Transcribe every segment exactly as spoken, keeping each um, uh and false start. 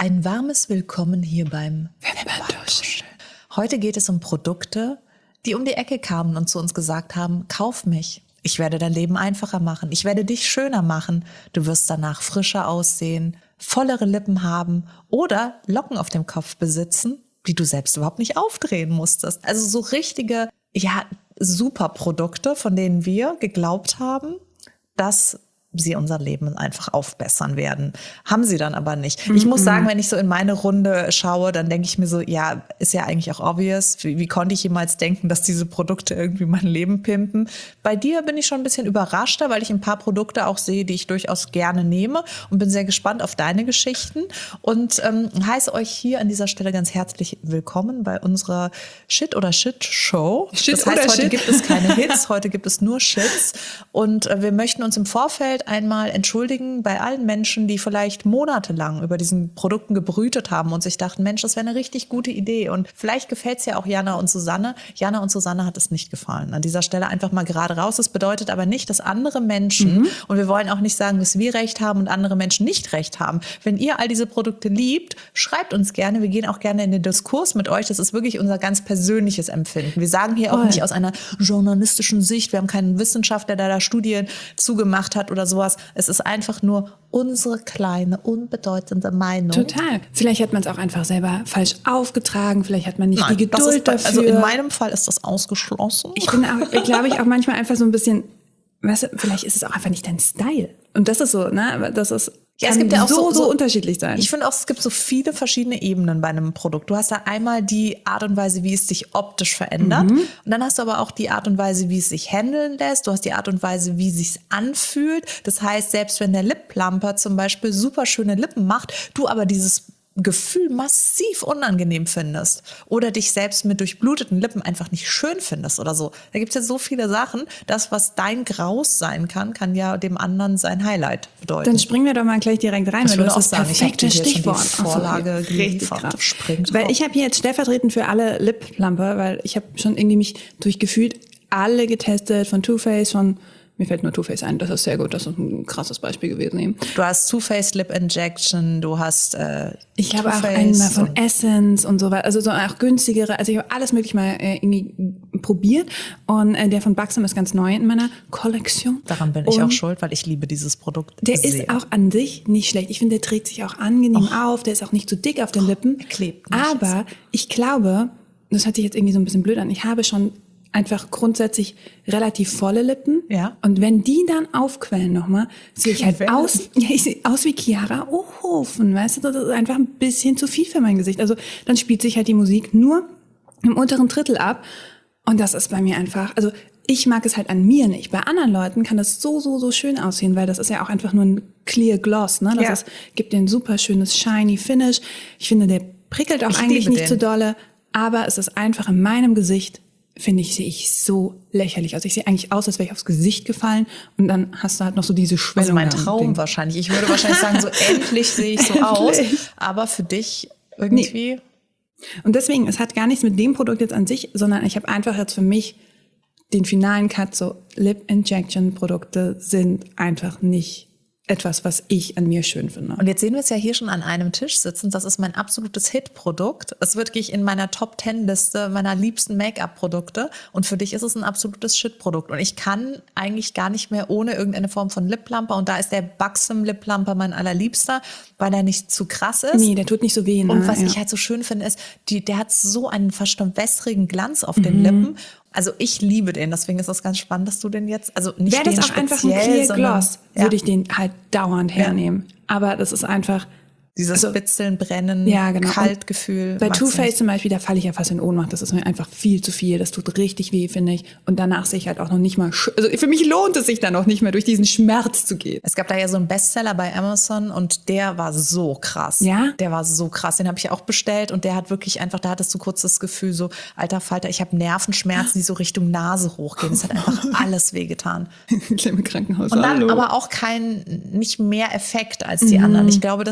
Ein warmes Willkommen hier beim Wimpertuscheln. Heute geht es um Produkte, die um die Ecke kamen und zu uns gesagt haben, kauf mich. Ich werde dein Leben einfacher machen. Ich werde dich schöner machen. Du wirst danach frischer aussehen, vollere Lippen haben oder Locken auf dem Kopf besitzen, die du selbst überhaupt nicht aufdrehen musstest. Also so richtige, ja, super Produkte, von denen wir geglaubt haben, dass sie unser Leben einfach aufbessern werden. Haben sie dann aber nicht. Ich muss sagen, wenn ich so in meine Runde schaue, dann denke ich mir so, ja, ist ja eigentlich auch obvious. Wie, wie konnte ich jemals denken, dass diese Produkte irgendwie mein Leben pimpen? Bei dir bin ich schon ein bisschen überraschter, weil ich ein paar Produkte auch sehe, die ich durchaus gerne nehme und bin sehr gespannt auf deine Geschichten und ähm, heiße euch hier an dieser Stelle ganz herzlich willkommen bei unserer Shit oder Shit Show. Shit das heißt, oder heute Shit. gibt es keine Hits, heute gibt es nur Shits und äh, wir möchten uns im Vorfeld einmal entschuldigen bei allen Menschen, die vielleicht monatelang über diesen Produkten gebrütet haben und sich dachten, Mensch, das wäre eine richtig gute Idee. Und vielleicht gefällt es ja auch Jana und Susanne. Jana und Susanne hat es nicht gefallen. An dieser Stelle einfach mal gerade raus. Das bedeutet aber nicht, dass andere Menschen, mhm. und wir wollen auch nicht sagen, dass wir Recht haben und andere Menschen nicht Recht haben. Wenn ihr all diese Produkte liebt, schreibt uns gerne. Wir gehen auch gerne in den Diskurs mit euch. Das ist wirklich unser ganz persönliches Empfinden. Wir sagen hier auch nicht aus einer journalistischen Sicht. Wir haben keinen Wissenschaftler, der da Studien zugemacht hat oder sowas. Es ist einfach nur unsere kleine, unbedeutende Meinung. Total. Vielleicht hat man es auch einfach selber falsch aufgetragen. Vielleicht hat man nicht Nein, die Geduld ist bei, dafür. Also in meinem Fall ist das ausgeschlossen. Ich bin auch, glaube ich, auch manchmal einfach so ein bisschen, weißt du, vielleicht ist es auch einfach nicht dein Style. Und das ist so, ne, das ist, ja, es gibt ja auch so, so, so unterschiedlich sein. Ich finde auch, es gibt so viele verschiedene Ebenen bei einem Produkt. Du hast da einmal die Art und Weise, wie es sich optisch verändert. Mhm. Und dann hast du aber auch die Art und Weise, wie es sich handeln lässt. Du hast die Art und Weise, wie es sich anfühlt. Das heißt, selbst wenn der Lip Plumper zum Beispiel super schöne Lippen macht, du aber dieses Gefühl massiv unangenehm findest oder dich selbst mit durchbluteten Lippen einfach nicht schön findest oder so. Da gibt es ja so viele Sachen. Das, was dein Graus sein kann, kann ja dem anderen sein Highlight bedeuten. Dann springen wir doch mal gleich direkt rein, das weil du das sagen, perfekte Stichwort. Vorlage so, richtig krass. Springt weil ich habe hier jetzt stellvertretend für alle Lip Plumper, weil ich habe schon irgendwie mich durchgefühlt alle getestet, von Too Faced, von mir fällt nur Too Faced ein, das ist sehr gut, das ist ein krasses Beispiel gewesen. Du hast Too Faced Lip Injection, du hast äh, ich habe auch einen mal von Essence und so weiter, also so auch günstigere, also ich habe alles mögliche mal äh, irgendwie probiert und äh, der von Buxom ist ganz neu in meiner Kollektion. Daran bin ich und auch schuld, weil ich liebe dieses Produkt Der sehr. ist auch an sich nicht schlecht. Ich finde, der trägt sich auch angenehm oh. auf, der ist auch nicht zu dick auf den Lippen. Er klebt nicht. Aber ich glaube, das hört sich jetzt irgendwie so ein bisschen blöd an, ich habe schon einfach grundsätzlich relativ volle Lippen. Ja. Und wenn die dann aufquellen nochmal, sehe ich halt aus, ja, ich sehe aus wie Chiara Ohofen, weißt du, das ist einfach ein bisschen zu viel für mein Gesicht. Also dann spielt sich halt die Musik nur im unteren Drittel ab. Und das ist bei mir einfach, also ich mag es halt an mir nicht. Bei anderen Leuten kann das so, so, so schön aussehen, weil das ist ja auch einfach nur ein Clear Gloss, ne? Das ja. ist, gibt den super schönes shiny Finish. Ich finde, der prickelt auch ich eigentlich nicht so dolle, aber es ist einfach in meinem Gesicht, finde ich, sehe ich so lächerlich aus. Ich sehe eigentlich aus, als wäre ich aufs Gesicht gefallen und dann hast du halt noch so diese Schwellung. Also mein Traum wahrscheinlich. Ich würde wahrscheinlich sagen, so endlich sehe ich so aus. Aber für dich irgendwie... Nee. Und deswegen, es hat gar nichts mit dem Produkt jetzt an sich, sondern ich habe einfach jetzt für mich den finalen Cut, so Lip Injection Produkte sind einfach nicht etwas, was ich an mir schön finde. Und jetzt sehen wir es ja hier schon an einem Tisch sitzen. Das ist mein absolutes Hit-Produkt. Es wird wirklich in meiner Top-Ten-Liste meiner liebsten Make-up-Produkte. Und für dich ist es ein absolutes Shit-Produkt. Und ich kann eigentlich gar nicht mehr ohne irgendeine Form von Lip-Plumper. Und da ist der Buxom Lip-Plumper mein allerliebster, weil er nicht zu krass ist. Nee, der tut nicht so weh. Ne? Und was ja. ich halt so schön finde, ist, die, der hat so einen fast schon wässrigen Glanz auf den mhm. Lippen. Also ich liebe den, deswegen ist das ganz spannend, dass du den jetzt, also nicht Wäre den das auch speziell, einfach ein Clear sondern, Gloss, ja. würde ich den halt dauernd hernehmen. Ja. Aber das ist einfach... Dieses also, Bitzeln, Brennen, ja, genau. Kaltgefühl. Bei Too Faced zum Beispiel, da falle ich ja fast in Ohnmacht. Das ist mir einfach viel zu viel. Das tut richtig weh, finde ich. Und danach sehe ich halt auch noch nicht mal... Also für mich lohnt es sich dann auch nicht mehr, durch diesen Schmerz zu gehen. Es gab da ja so einen Bestseller bei Amazon und der war so krass. Ja? Der war so krass. Den habe ich auch bestellt und der hat wirklich einfach, da hattest du kurz das Gefühl so, alter Falter, ich habe Nervenschmerzen, die so Richtung Nase hochgehen. Es hat einfach alles wehgetan. Im Krankenhaus. Und dann Hallo. aber auch kein, nicht mehr Effekt als die mhm. anderen. Ich glaube, dass du ab einem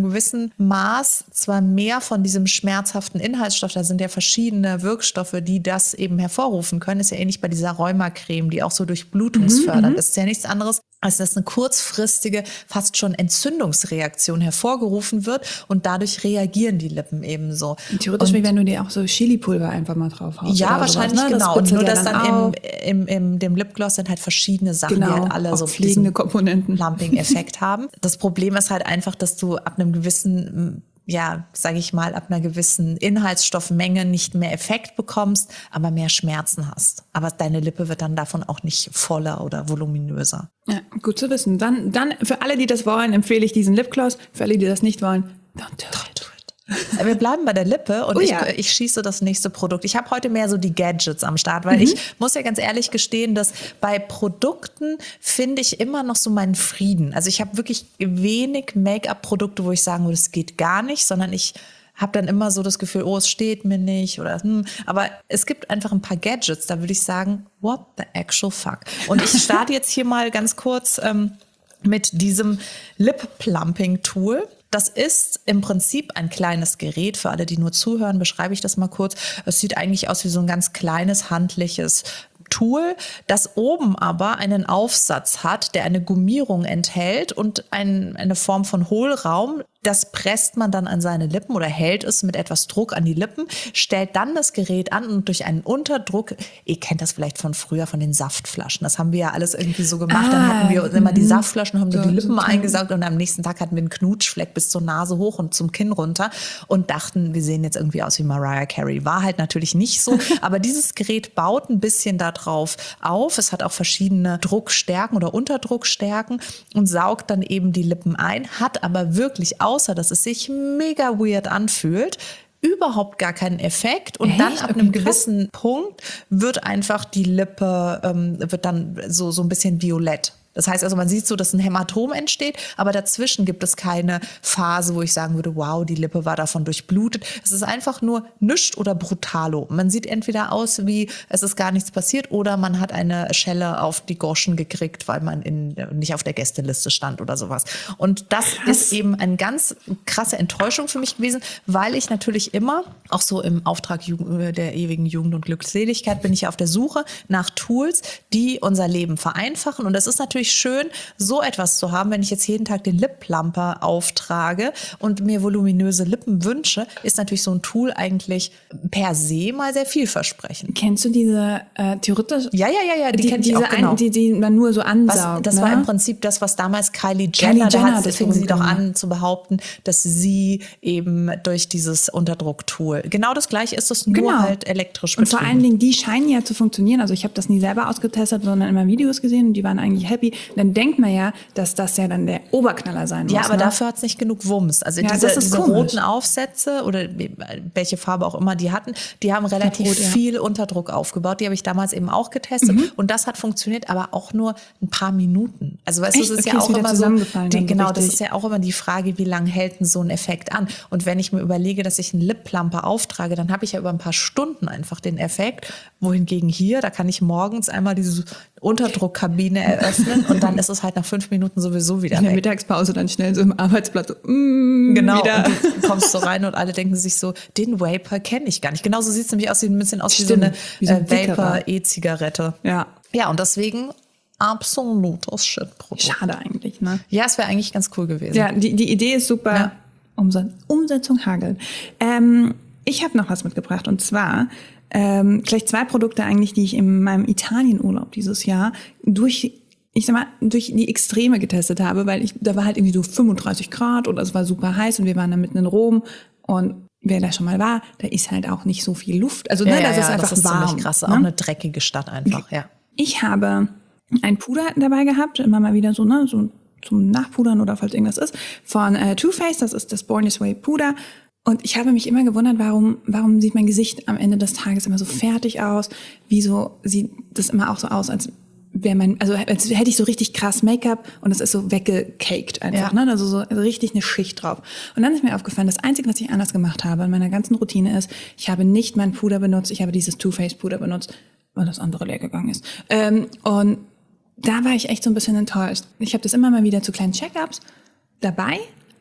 gewissen Maß zwar mehr von diesem schmerzhaften Inhaltsstoff, da sind ja verschiedene Wirkstoffe, die das eben hervorrufen können, ist ja ähnlich bei dieser Rheumacreme, die auch so durchblutungsfördernd Mhm, ist. Ist ja nichts anderes, als dass eine kurzfristige, fast schon Entzündungsreaktion hervorgerufen wird und dadurch reagieren die Lippen ebenso. Theoretisch, Und wie wenn du dir auch so Chili-Pulver einfach mal drauf haust. ja, oder wahrscheinlich sowas, ne? genau. Das Nur, ja dass dann auch. im, im, im dem Lipgloss sind halt verschiedene Sachen, Genau, die halt alle auch so pflegende diesen Komponenten. Plumping-Effekt haben. Das Problem ist halt einfach, dass du ab einem gewissen, ja, sage ich mal, ab einer gewissen Inhaltsstoffmenge nicht mehr Effekt bekommst, aber mehr Schmerzen hast. Aber deine Lippe wird dann davon auch nicht voller oder voluminöser. Ja, gut zu wissen. Dann, dann für alle, die das wollen, empfehle ich diesen Lipgloss. Für alle, die das nicht wollen, don't do it. Wir bleiben bei der Lippe und Oh ich, ja. ich schieße das nächste Produkt. Ich habe heute mehr so die Gadgets am Start, weil Mhm. ich muss ja ganz ehrlich gestehen, dass bei Produkten finde ich immer noch so meinen Frieden. Also ich habe wirklich wenig Make-up-Produkte, wo ich sagen würde, es geht gar nicht, sondern ich habe dann immer so das Gefühl, oh, es steht mir nicht oder hm. Aber es gibt einfach ein paar Gadgets, da würde ich sagen, what the actual fuck? Und ich starte jetzt hier mal ganz kurz ähm, mit diesem Lip-Plumping-Tool. Das ist im Prinzip ein kleines Gerät. Für alle, die nur zuhören, beschreibe ich das mal kurz. Es sieht eigentlich aus wie so ein ganz kleines, handliches Tool, das oben aber einen Aufsatz hat, der eine Gummierung enthält und ein, eine Form von Hohlraum. Das presst man dann an seine Lippen oder hält es mit etwas Druck an die Lippen, stellt dann das Gerät an und durch einen Unterdruck, ihr kennt das vielleicht von früher, von den Saftflaschen, das haben wir ja alles irgendwie so gemacht, Ah, dann hatten wir immer die Saftflaschen, haben so, so, die Lippen so eingesaugt und am nächsten Tag hatten wir einen Knutschfleck bis zur Nase hoch und zum Kinn runter und dachten, wir sehen jetzt irgendwie aus wie Mariah Carey. War halt natürlich nicht so, aber dieses Gerät baut ein bisschen darauf auf. Es hat auch verschiedene Druckstärken oder Unterdruckstärken und saugt dann eben die Lippen ein, hat aber wirklich, außer dass es sich mega weird anfühlt, überhaupt gar keinen Effekt und Echt? dann ab Okay, einem krass. gewissen Punkt wird einfach die Lippe, ähm, wird dann so, so ein bisschen violett. Das heißt also, man sieht so, dass ein Hämatom entsteht, aber dazwischen gibt es keine Phase, wo ich sagen würde, wow, die Lippe war davon durchblutet. Es ist einfach nur nischt oder brutalo. Man sieht entweder aus wie, es ist gar nichts passiert oder man hat eine Schelle auf die Goschen gekriegt, weil man in, nicht auf der Gästeliste stand oder sowas. Und das Krass. ist eben eine ganz krasse Enttäuschung für mich gewesen, weil ich natürlich immer, auch so im Auftrag Jugend- der ewigen Jugend und Glückseligkeit, bin ich ja auf der Suche nach Tools, die unser Leben vereinfachen. Und das ist natürlich schön, so etwas zu haben, wenn ich jetzt jeden Tag den Lip Plumper auftrage und mir voluminöse Lippen wünsche, ist natürlich so ein Tool eigentlich per se mal sehr vielversprechend. Kennst du diese äh, theoretisch? Ja, ja, ja, ja, die, die kenn ich diese auch genau. ein, die, die man nur so Was, ansaugt. das ne? war im Prinzip das, was damals Kylie Jenner, Kylie da Jenner hat, hat das fing sie doch gemacht. an zu behaupten, dass sie eben durch dieses Unterdrucktool, genau das gleiche ist es, nur Genau. halt elektrisch Und vor betrieben. allen Dingen, die scheinen ja zu funktionieren. Also ich habe das nie selber ausgetestet, sondern immer Videos gesehen und die waren eigentlich happy. Dann denkt man ja, dass das ja dann der Oberknaller sein muss. Ja, aber ne? dafür hat es nicht genug Wumms. Also Ja, diese, das ist diese komisch. roten Aufsätze oder welche Farbe auch immer die hatten, die haben relativ Rot, ja. viel Unterdruck aufgebaut. Die habe ich damals eben auch getestet und das hat funktioniert, aber auch nur ein paar Minuten. Also weißt du, Echt? es ist Okay, ja ist auch wieder immer so, zusammengefallen die, dann so genau, das richtig. ist ja auch immer die Frage, wie lange hält denn so ein Effekt an? Und wenn ich mir überlege, dass ich einen Lip Plumper auftrage, dann habe ich ja über ein paar Stunden einfach den Effekt. Wohingegen hier, da kann ich morgens einmal diese Unterdruckkabine eröffnen und dann ist es halt nach fünf Minuten sowieso wieder in der weg. Mittagspause dann schnell so im Arbeitsplatz so, mm, Genau, wieder. und du kommst so rein und alle denken sich so, den Vapor kenne ich gar nicht. Genauso sieht es nämlich aus, sieht ein bisschen aus Stimmt, wie so eine wie so ein äh, dickerer. Vapor-E-Zigarette. Ja, Ja, und deswegen absolutes Shit-Produkt. schade eigentlich, ne? Ja, es wäre eigentlich ganz cool gewesen. Ja, die, die Idee ist super. Ja. Umsatz, Umsetzung hagelt. Ähm, ich habe noch was mitgebracht und zwar ähm, gleich zwei Produkte eigentlich, die ich in meinem Italienurlaub dieses Jahr durch, ich sag mal, durch die Extreme getestet habe, weil ich, da war halt irgendwie so fünfunddreißig Grad oder es war super heiß und wir waren da mitten in Rom und wer da schon mal war, da ist halt auch nicht so viel Luft. Also ja, ne, ja, das ja, ist einfach das ist warm. ziemlich krass. Ne? Auch eine dreckige Stadt einfach, ja. Ich habe ein Puder dabei gehabt, immer mal wieder so, ne, so zum Nachpudern oder falls irgendwas ist, von äh, Too Faced, das ist das Born This Way Puder. Und ich habe mich immer gewundert, warum, warum sieht mein Gesicht am Ende des Tages immer so fertig aus? Wieso sieht das immer auch so aus, als wäre mein, also als hätte ich so richtig krass Make-up und es ist so weggecaked einfach, Ja. ne? Also so also richtig eine Schicht drauf. Und dann ist mir aufgefallen, das Einzige, was ich anders gemacht habe in meiner ganzen Routine ist, ich habe nicht mein Puder benutzt, ich habe dieses Too Faced Puder benutzt, weil das andere leer gegangen ist. Ähm, und da war ich echt so ein bisschen enttäuscht. Ich habe das immer mal wieder zu kleinen Check-ups dabei,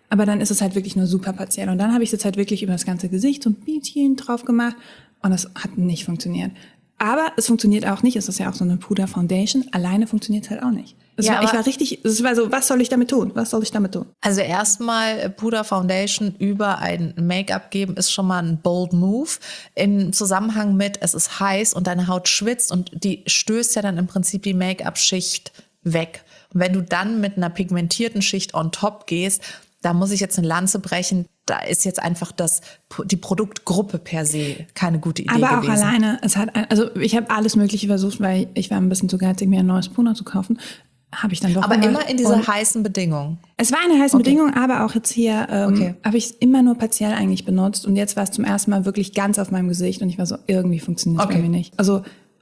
aber dann ist es halt wirklich nur super partiell. Und dann habe ich es jetzt halt wirklich über das ganze Gesicht so ein bisschen drauf gemacht und das hat nicht funktioniert. Aber es funktioniert auch nicht, es ist ja auch so eine Puder-Foundation, alleine funktioniert es halt auch nicht. Es Ja, war, ich aber- war richtig, es war so, was soll ich damit tun? Was soll ich damit tun? Also erstmal Puder Foundation über ein Make-up geben ist schon mal ein bold Move. Im Zusammenhang mit, es ist heiß und deine Haut schwitzt und die stößt ja dann im Prinzip die Make-up-Schicht weg. Und wenn du dann mit einer pigmentierten Schicht on top gehst, da muss ich jetzt eine Lanze brechen, da ist jetzt einfach das, die Produktgruppe per se keine gute Idee Aber auch gewesen. alleine, es hat, ein- also ich habe alles Mögliche versucht, weil ich war ein bisschen zu geizig, mir ein neues Puder zu kaufen. Habe ich dann doch Aber gemacht. immer in dieser Und heißen Bedingung. es war eine heiße Okay. Bedingung, aber auch jetzt hier ähm, Okay. habe ich es immer nur partiell eigentlich benutzt und jetzt war es zum ersten Mal wirklich ganz auf meinem Gesicht und ich war so, irgendwie funktioniert es Okay. bei mir nicht. Also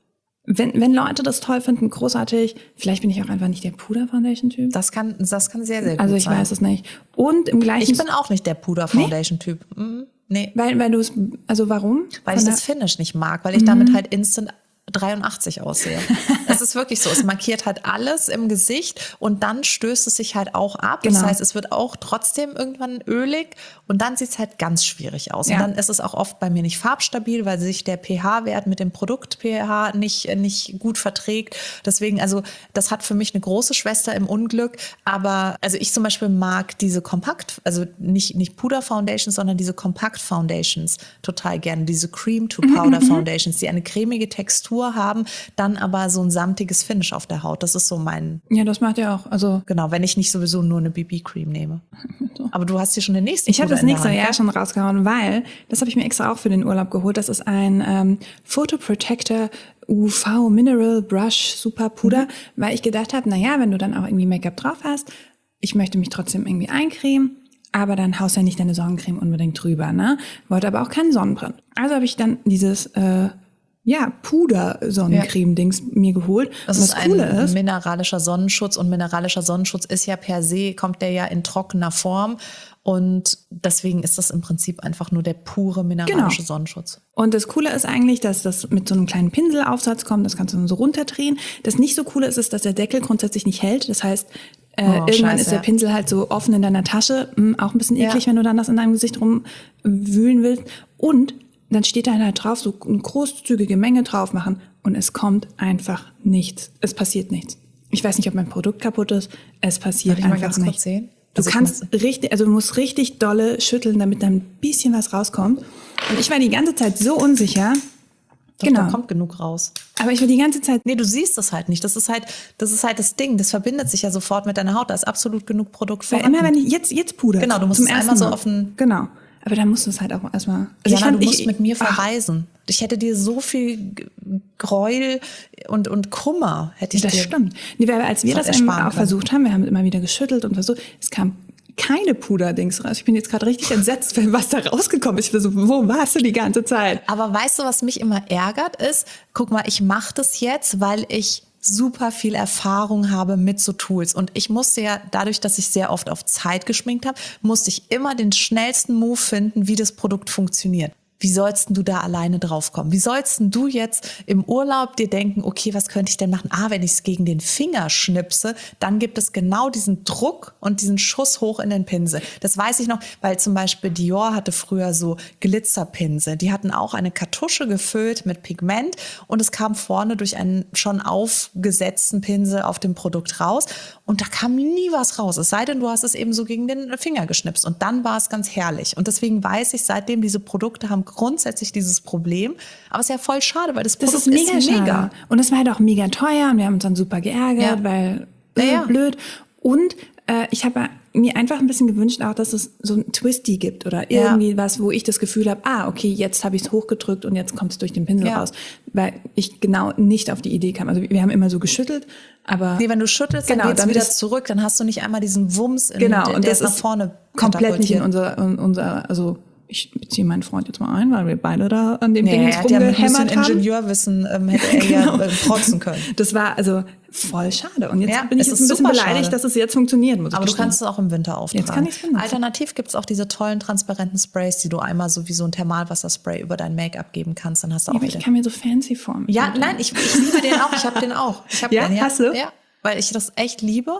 wenn, wenn Leute das toll finden, großartig, vielleicht bin ich auch einfach nicht der Puder-Foundation-Typ. Das kann, das kann sehr, sehr gut Also ich sein. weiß es nicht. Und im gleichen... Ich bin auch nicht der Puder Foundation Typ. Mhm. Nee. weil, weil du es... Also warum? Weil ich Von das Finish nicht mag, weil ich damit halt instant dreiundachtzig aussehe. Es ist wirklich so, es markiert halt alles im Gesicht und dann stößt es sich halt auch ab. Das Genau. heißt, es wird auch trotzdem irgendwann ölig und dann sieht es halt ganz schwierig aus. Ja. Und dann ist es auch oft bei mir nicht farbstabil, weil sich der pH-Wert mit dem Produkt-pH nicht, nicht gut verträgt. Deswegen, also das hat für mich eine große Schwester im Unglück. Aber also ich zum Beispiel mag diese Kompakt, also nicht, nicht Puder-Foundations, sondern diese Kompakt-Foundations total gerne. Diese Cream-to-Powder-Foundations, die eine cremige Textur haben, dann aber so ein samtiges Finish auf der Haut. Das ist so mein, Ja, das macht ja auch. Also genau, wenn ich nicht sowieso nur eine B B-Cream nehme. Aber du hast hier schon den nächsten ich habe Puder das in der nächste Hand, Jahr gell? schon rausgehauen, weil, das habe ich mir extra auch für den Urlaub geholt, das ist ein ähm, Photo Protector U V Mineral Brush Super Puder, Mhm. weil ich gedacht habe, naja, wenn du dann auch irgendwie Make-up drauf hast, ich möchte mich trotzdem irgendwie eincremen, aber dann haust ja nicht deine Sonnencreme unbedingt drüber, ne? Wollte aber auch keinen Sonnenbrand. Also habe ich dann dieses äh, ja, Puder-Sonnencreme-Dings mir geholt. Das und ist das Coole ein ist, mineralischer Sonnenschutz und mineralischer Sonnenschutz ist ja per se, kommt der ja in trockener Form und deswegen ist das im Prinzip einfach nur der pure mineralische Genau. Sonnenschutz. und das Coole ist eigentlich, dass das mit so einem kleinen Pinselaufsatz kommt, das kannst du dann so runterdrehen. Das nicht so Coole ist, ist, dass der Deckel grundsätzlich nicht hält. Das heißt, äh, Oh, irgendwann scheiße, ist der ja. Pinsel halt so offen in deiner Tasche. Hm, auch ein bisschen eklig, Ja. wenn du dann das in deinem Gesicht rumwühlen willst. Und dann steht da halt drauf, so eine großzügige Menge drauf machen und es kommt einfach nichts. Es passiert nichts. Ich weiß nicht, ob mein Produkt kaputt ist. Es passiert Darf ich mal einfach ganz kurz nichts. sehen? Du Also ich kannst richtig, also du musst richtig dolle schütteln, damit da ein bisschen was rauskommt. Und ich war die ganze Zeit so unsicher. Doch, Genau. da kommt genug raus. Aber ich war die ganze Zeit, Nee, du siehst das halt nicht. Das ist halt, das ist halt das Ding. Das verbindet sich ja sofort mit deiner Haut. Da ist absolut genug Produkt weil vorhanden. immer wenn ich jetzt, jetzt Puder. Genau, du musst zum es ersten einmal so Mal. auf den- Genau. Aber dann musst du es halt auch erstmal. Also Jana, du musst ich- mit mir ach, verreisen. Ich hätte dir so viel G- Gräuel und, und Kummer hätte ich Das dir. stimmt. Nee, weil als wir Das das hat eben ersparen auch können. versucht haben, wir haben immer wieder geschüttelt und versucht, es kam keine Puderdings raus. Ich bin jetzt gerade richtig entsetzt, was da rausgekommen ist. Ich war so, wo warst du die ganze Zeit? Aber weißt du, was mich immer ärgert ist? Guck mal, ich mache das jetzt, weil ich super viel Erfahrung habe mit so Tools. Und ich musste ja, dadurch, dass ich sehr oft auf Zeit geschminkt habe, musste ich immer den schnellsten Move finden, wie das Produkt funktioniert. Wie sollst denn du da alleine drauf kommen? Wie sollst denn du jetzt im Urlaub dir denken, okay, was könnte ich denn machen? Ah, wenn ich es gegen den Finger schnipse, dann gibt es genau diesen Druck und diesen Schuss hoch in den Pinsel. Das weiß ich noch, weil zum Beispiel Dior hatte früher so Glitzerpinsel. Die hatten auch eine Kartusche gefüllt mit Pigment und es kam vorne durch einen schon aufgesetzten Pinsel auf dem Produkt raus und da kam nie was raus. Es sei denn, du hast es eben so gegen den Finger geschnipst und dann war es ganz herrlich. Und deswegen weiß ich seitdem, diese Produkte haben grundsätzlich dieses Problem. Aber es ist ja voll schade, weil das, Das Produkt ist mega, ist mega. schade. Und es war halt auch mega teuer und wir haben uns dann super geärgert, Ja. weil äh, Ja, ja. blöd. Und äh, ich habe mir einfach ein bisschen gewünscht auch, dass es so ein Twisty gibt oder Ja. irgendwie was, wo ich das Gefühl habe, ah, okay, jetzt habe ich es hochgedrückt und jetzt kommt es durch den Pinsel Ja. raus. Weil ich genau nicht auf die Idee kam. Also wir haben immer so geschüttelt, aber Nee, wenn du schüttelst, Genau, dann geht's dann wieder ist- zurück. Dann hast du nicht einmal diesen Wumms, in, genau, der, und der das ist nach ist vorne komplett nicht in katapultiert. unser, in unser, also ich beziehe meinen Freund jetzt mal ein, weil wir beide da an dem Nee, Ding er jetzt hätte ja mit ein bisschen rumgehämmert haben. Ingenieurwissen ähm, hätte er Genau. ja äh, protzen können. Das war also voll schade. Und jetzt Ja, bin ich es jetzt ist ein bisschen super beleidigt, schade. dass es jetzt funktioniert, muss ich Aber du gestehen. kannst es auch im Winter auftragen. Jetzt kann ich's benutzen. Alternativ gibt es auch diese tollen transparenten Sprays, die du einmal so wie so ein Thermalwasserspray über dein Make-up geben kannst. Dann hast du auch Aber wieder. ich kann mir so fancy vorstellen. Ja, nein, ich, ich liebe den auch. Ich habe den auch. Ich hab Ja? den, Hast du? Ja, weil ich das echt liebe.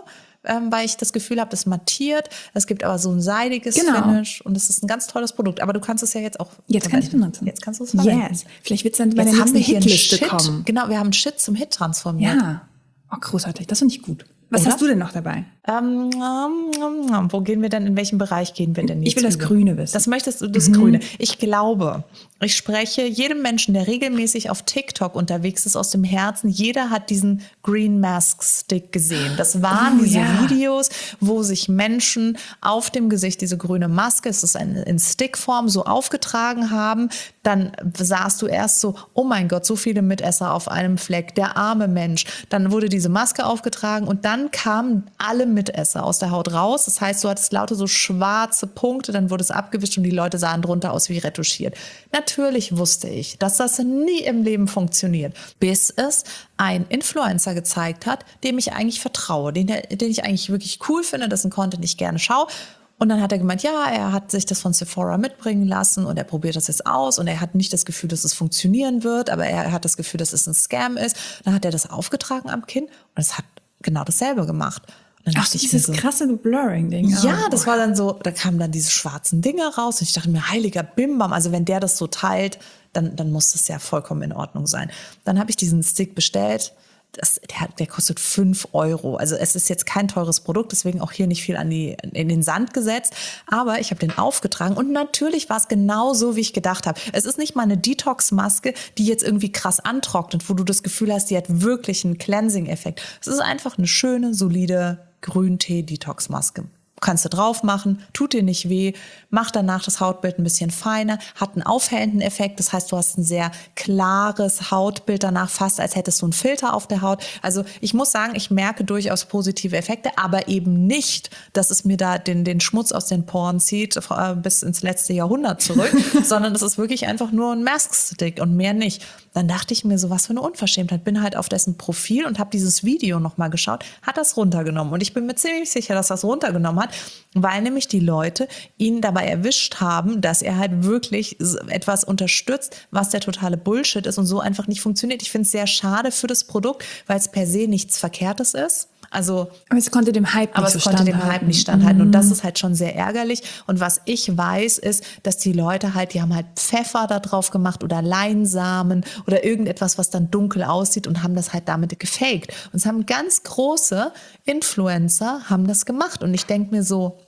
ähm, weil ich das Gefühl habe, das mattiert. Es gibt aber so ein seidiges Genau. Finish und es ist ein ganz tolles Produkt. Aber du kannst es ja jetzt auch Jetzt kann ich verwenden. benutzen. Jetzt kannst du es verwenden. Yes. Vielleicht wird es dann bei Jetzt der haben nächsten wir hier einen Hitliste Shit. kommen. Genau, wir haben Shit zum Hit transformiert. Ja. Oh, großartig. Das finde ich gut. Was Oder? hast du denn noch dabei? Ähm, ähm, ähm, wo gehen wir denn, in welchem Bereich gehen wir denn jetzt? Ich will das über? Grüne wissen. Das möchtest du, das Grüne. Ich glaube, ich spreche jedem Menschen, der regelmäßig auf TikTok unterwegs ist, aus dem Herzen. Jeder hat diesen Green Mask Stick gesehen. Das waren Oh, diese ja. Videos, wo sich Menschen auf dem Gesicht diese grüne Maske, es ist eine, in Stickform, so aufgetragen haben. Dann sahst du erst so, oh mein Gott, so viele Mitesser auf einem Fleck, der arme Mensch. Dann wurde diese Maske aufgetragen und dann kamen alle Mitesser aus der Haut raus. Das heißt, du hattest lauter so schwarze Punkte, dann wurde es abgewischt und die Leute sahen drunter aus wie retuschiert. Natürlich wusste ich, dass das nie im Leben funktioniert, bis es ein Influencer gezeigt hat, dem ich eigentlich vertraue, den, den ich eigentlich wirklich cool finde, dessen Content ich gerne schaue. Und dann hat er gemeint, ja, er hat sich das von Sephora mitbringen lassen und er probiert das jetzt aus und er hat nicht das Gefühl, dass es funktionieren wird, aber er hat das Gefühl, dass es ein Scam ist. Dann hat er das aufgetragen am Kinn und es hat genau dasselbe gemacht. Und dann Ach, dachte ich dieses mir so, krasse Blurring-Ding. ja, Oh. das war dann so, da kamen dann diese schwarzen Dinge raus und ich dachte mir, heiliger Bimbam, also wenn der das so teilt, dann, dann muss das ja vollkommen in Ordnung sein. Dann habe ich diesen Stick bestellt. Das, der, der kostet fünf Euro. Also es ist jetzt kein teures Produkt, deswegen auch hier nicht viel an die, in den Sand gesetzt. Aber ich habe den aufgetragen und natürlich war es genau so, wie ich gedacht habe. Es ist nicht mal eine Detox-Maske, die jetzt irgendwie krass antrocknet, wo du das Gefühl hast, die hat wirklich einen Cleansing-Effekt. Es ist einfach eine schöne, solide Grüntee-Detox-Maske. Kannst du drauf machen, tut dir nicht weh, macht danach das Hautbild ein bisschen feiner, hat einen aufhellenden Effekt. Das heißt, du hast ein sehr klares Hautbild danach, fast als hättest du einen Filter auf der Haut. Also ich muss sagen, ich merke durchaus positive Effekte, aber eben nicht, dass es mir da den, den Schmutz aus den Poren zieht äh, bis ins letzte Jahrhundert zurück, sondern das ist wirklich einfach nur ein Mask-Stick und mehr nicht. Dann dachte ich mir so, was für eine Unverschämtheit. Bin halt auf dessen Profil und habe dieses Video nochmal geschaut, hat das runtergenommen. Und ich bin mir ziemlich sicher, dass das runtergenommen hat, weil nämlich die Leute ihn dabei erwischt haben, dass er halt wirklich etwas unterstützt, was der totale Bullshit ist und so einfach nicht funktioniert. Ich finde es sehr schade für das Produkt, weil es per se nichts Verkehrtes ist. Also, aber es konnte dem Hype nicht aber so es konnte dem standhalten. Hype nicht standhalten. Und das ist halt schon sehr ärgerlich. Und was ich weiß, ist, dass die Leute halt, die haben halt Pfeffer da drauf gemacht oder Leinsamen oder irgendetwas, was dann dunkel aussieht und haben das halt damit gefaked. Und es haben ganz große Influencer haben das gemacht. Und ich denke mir so,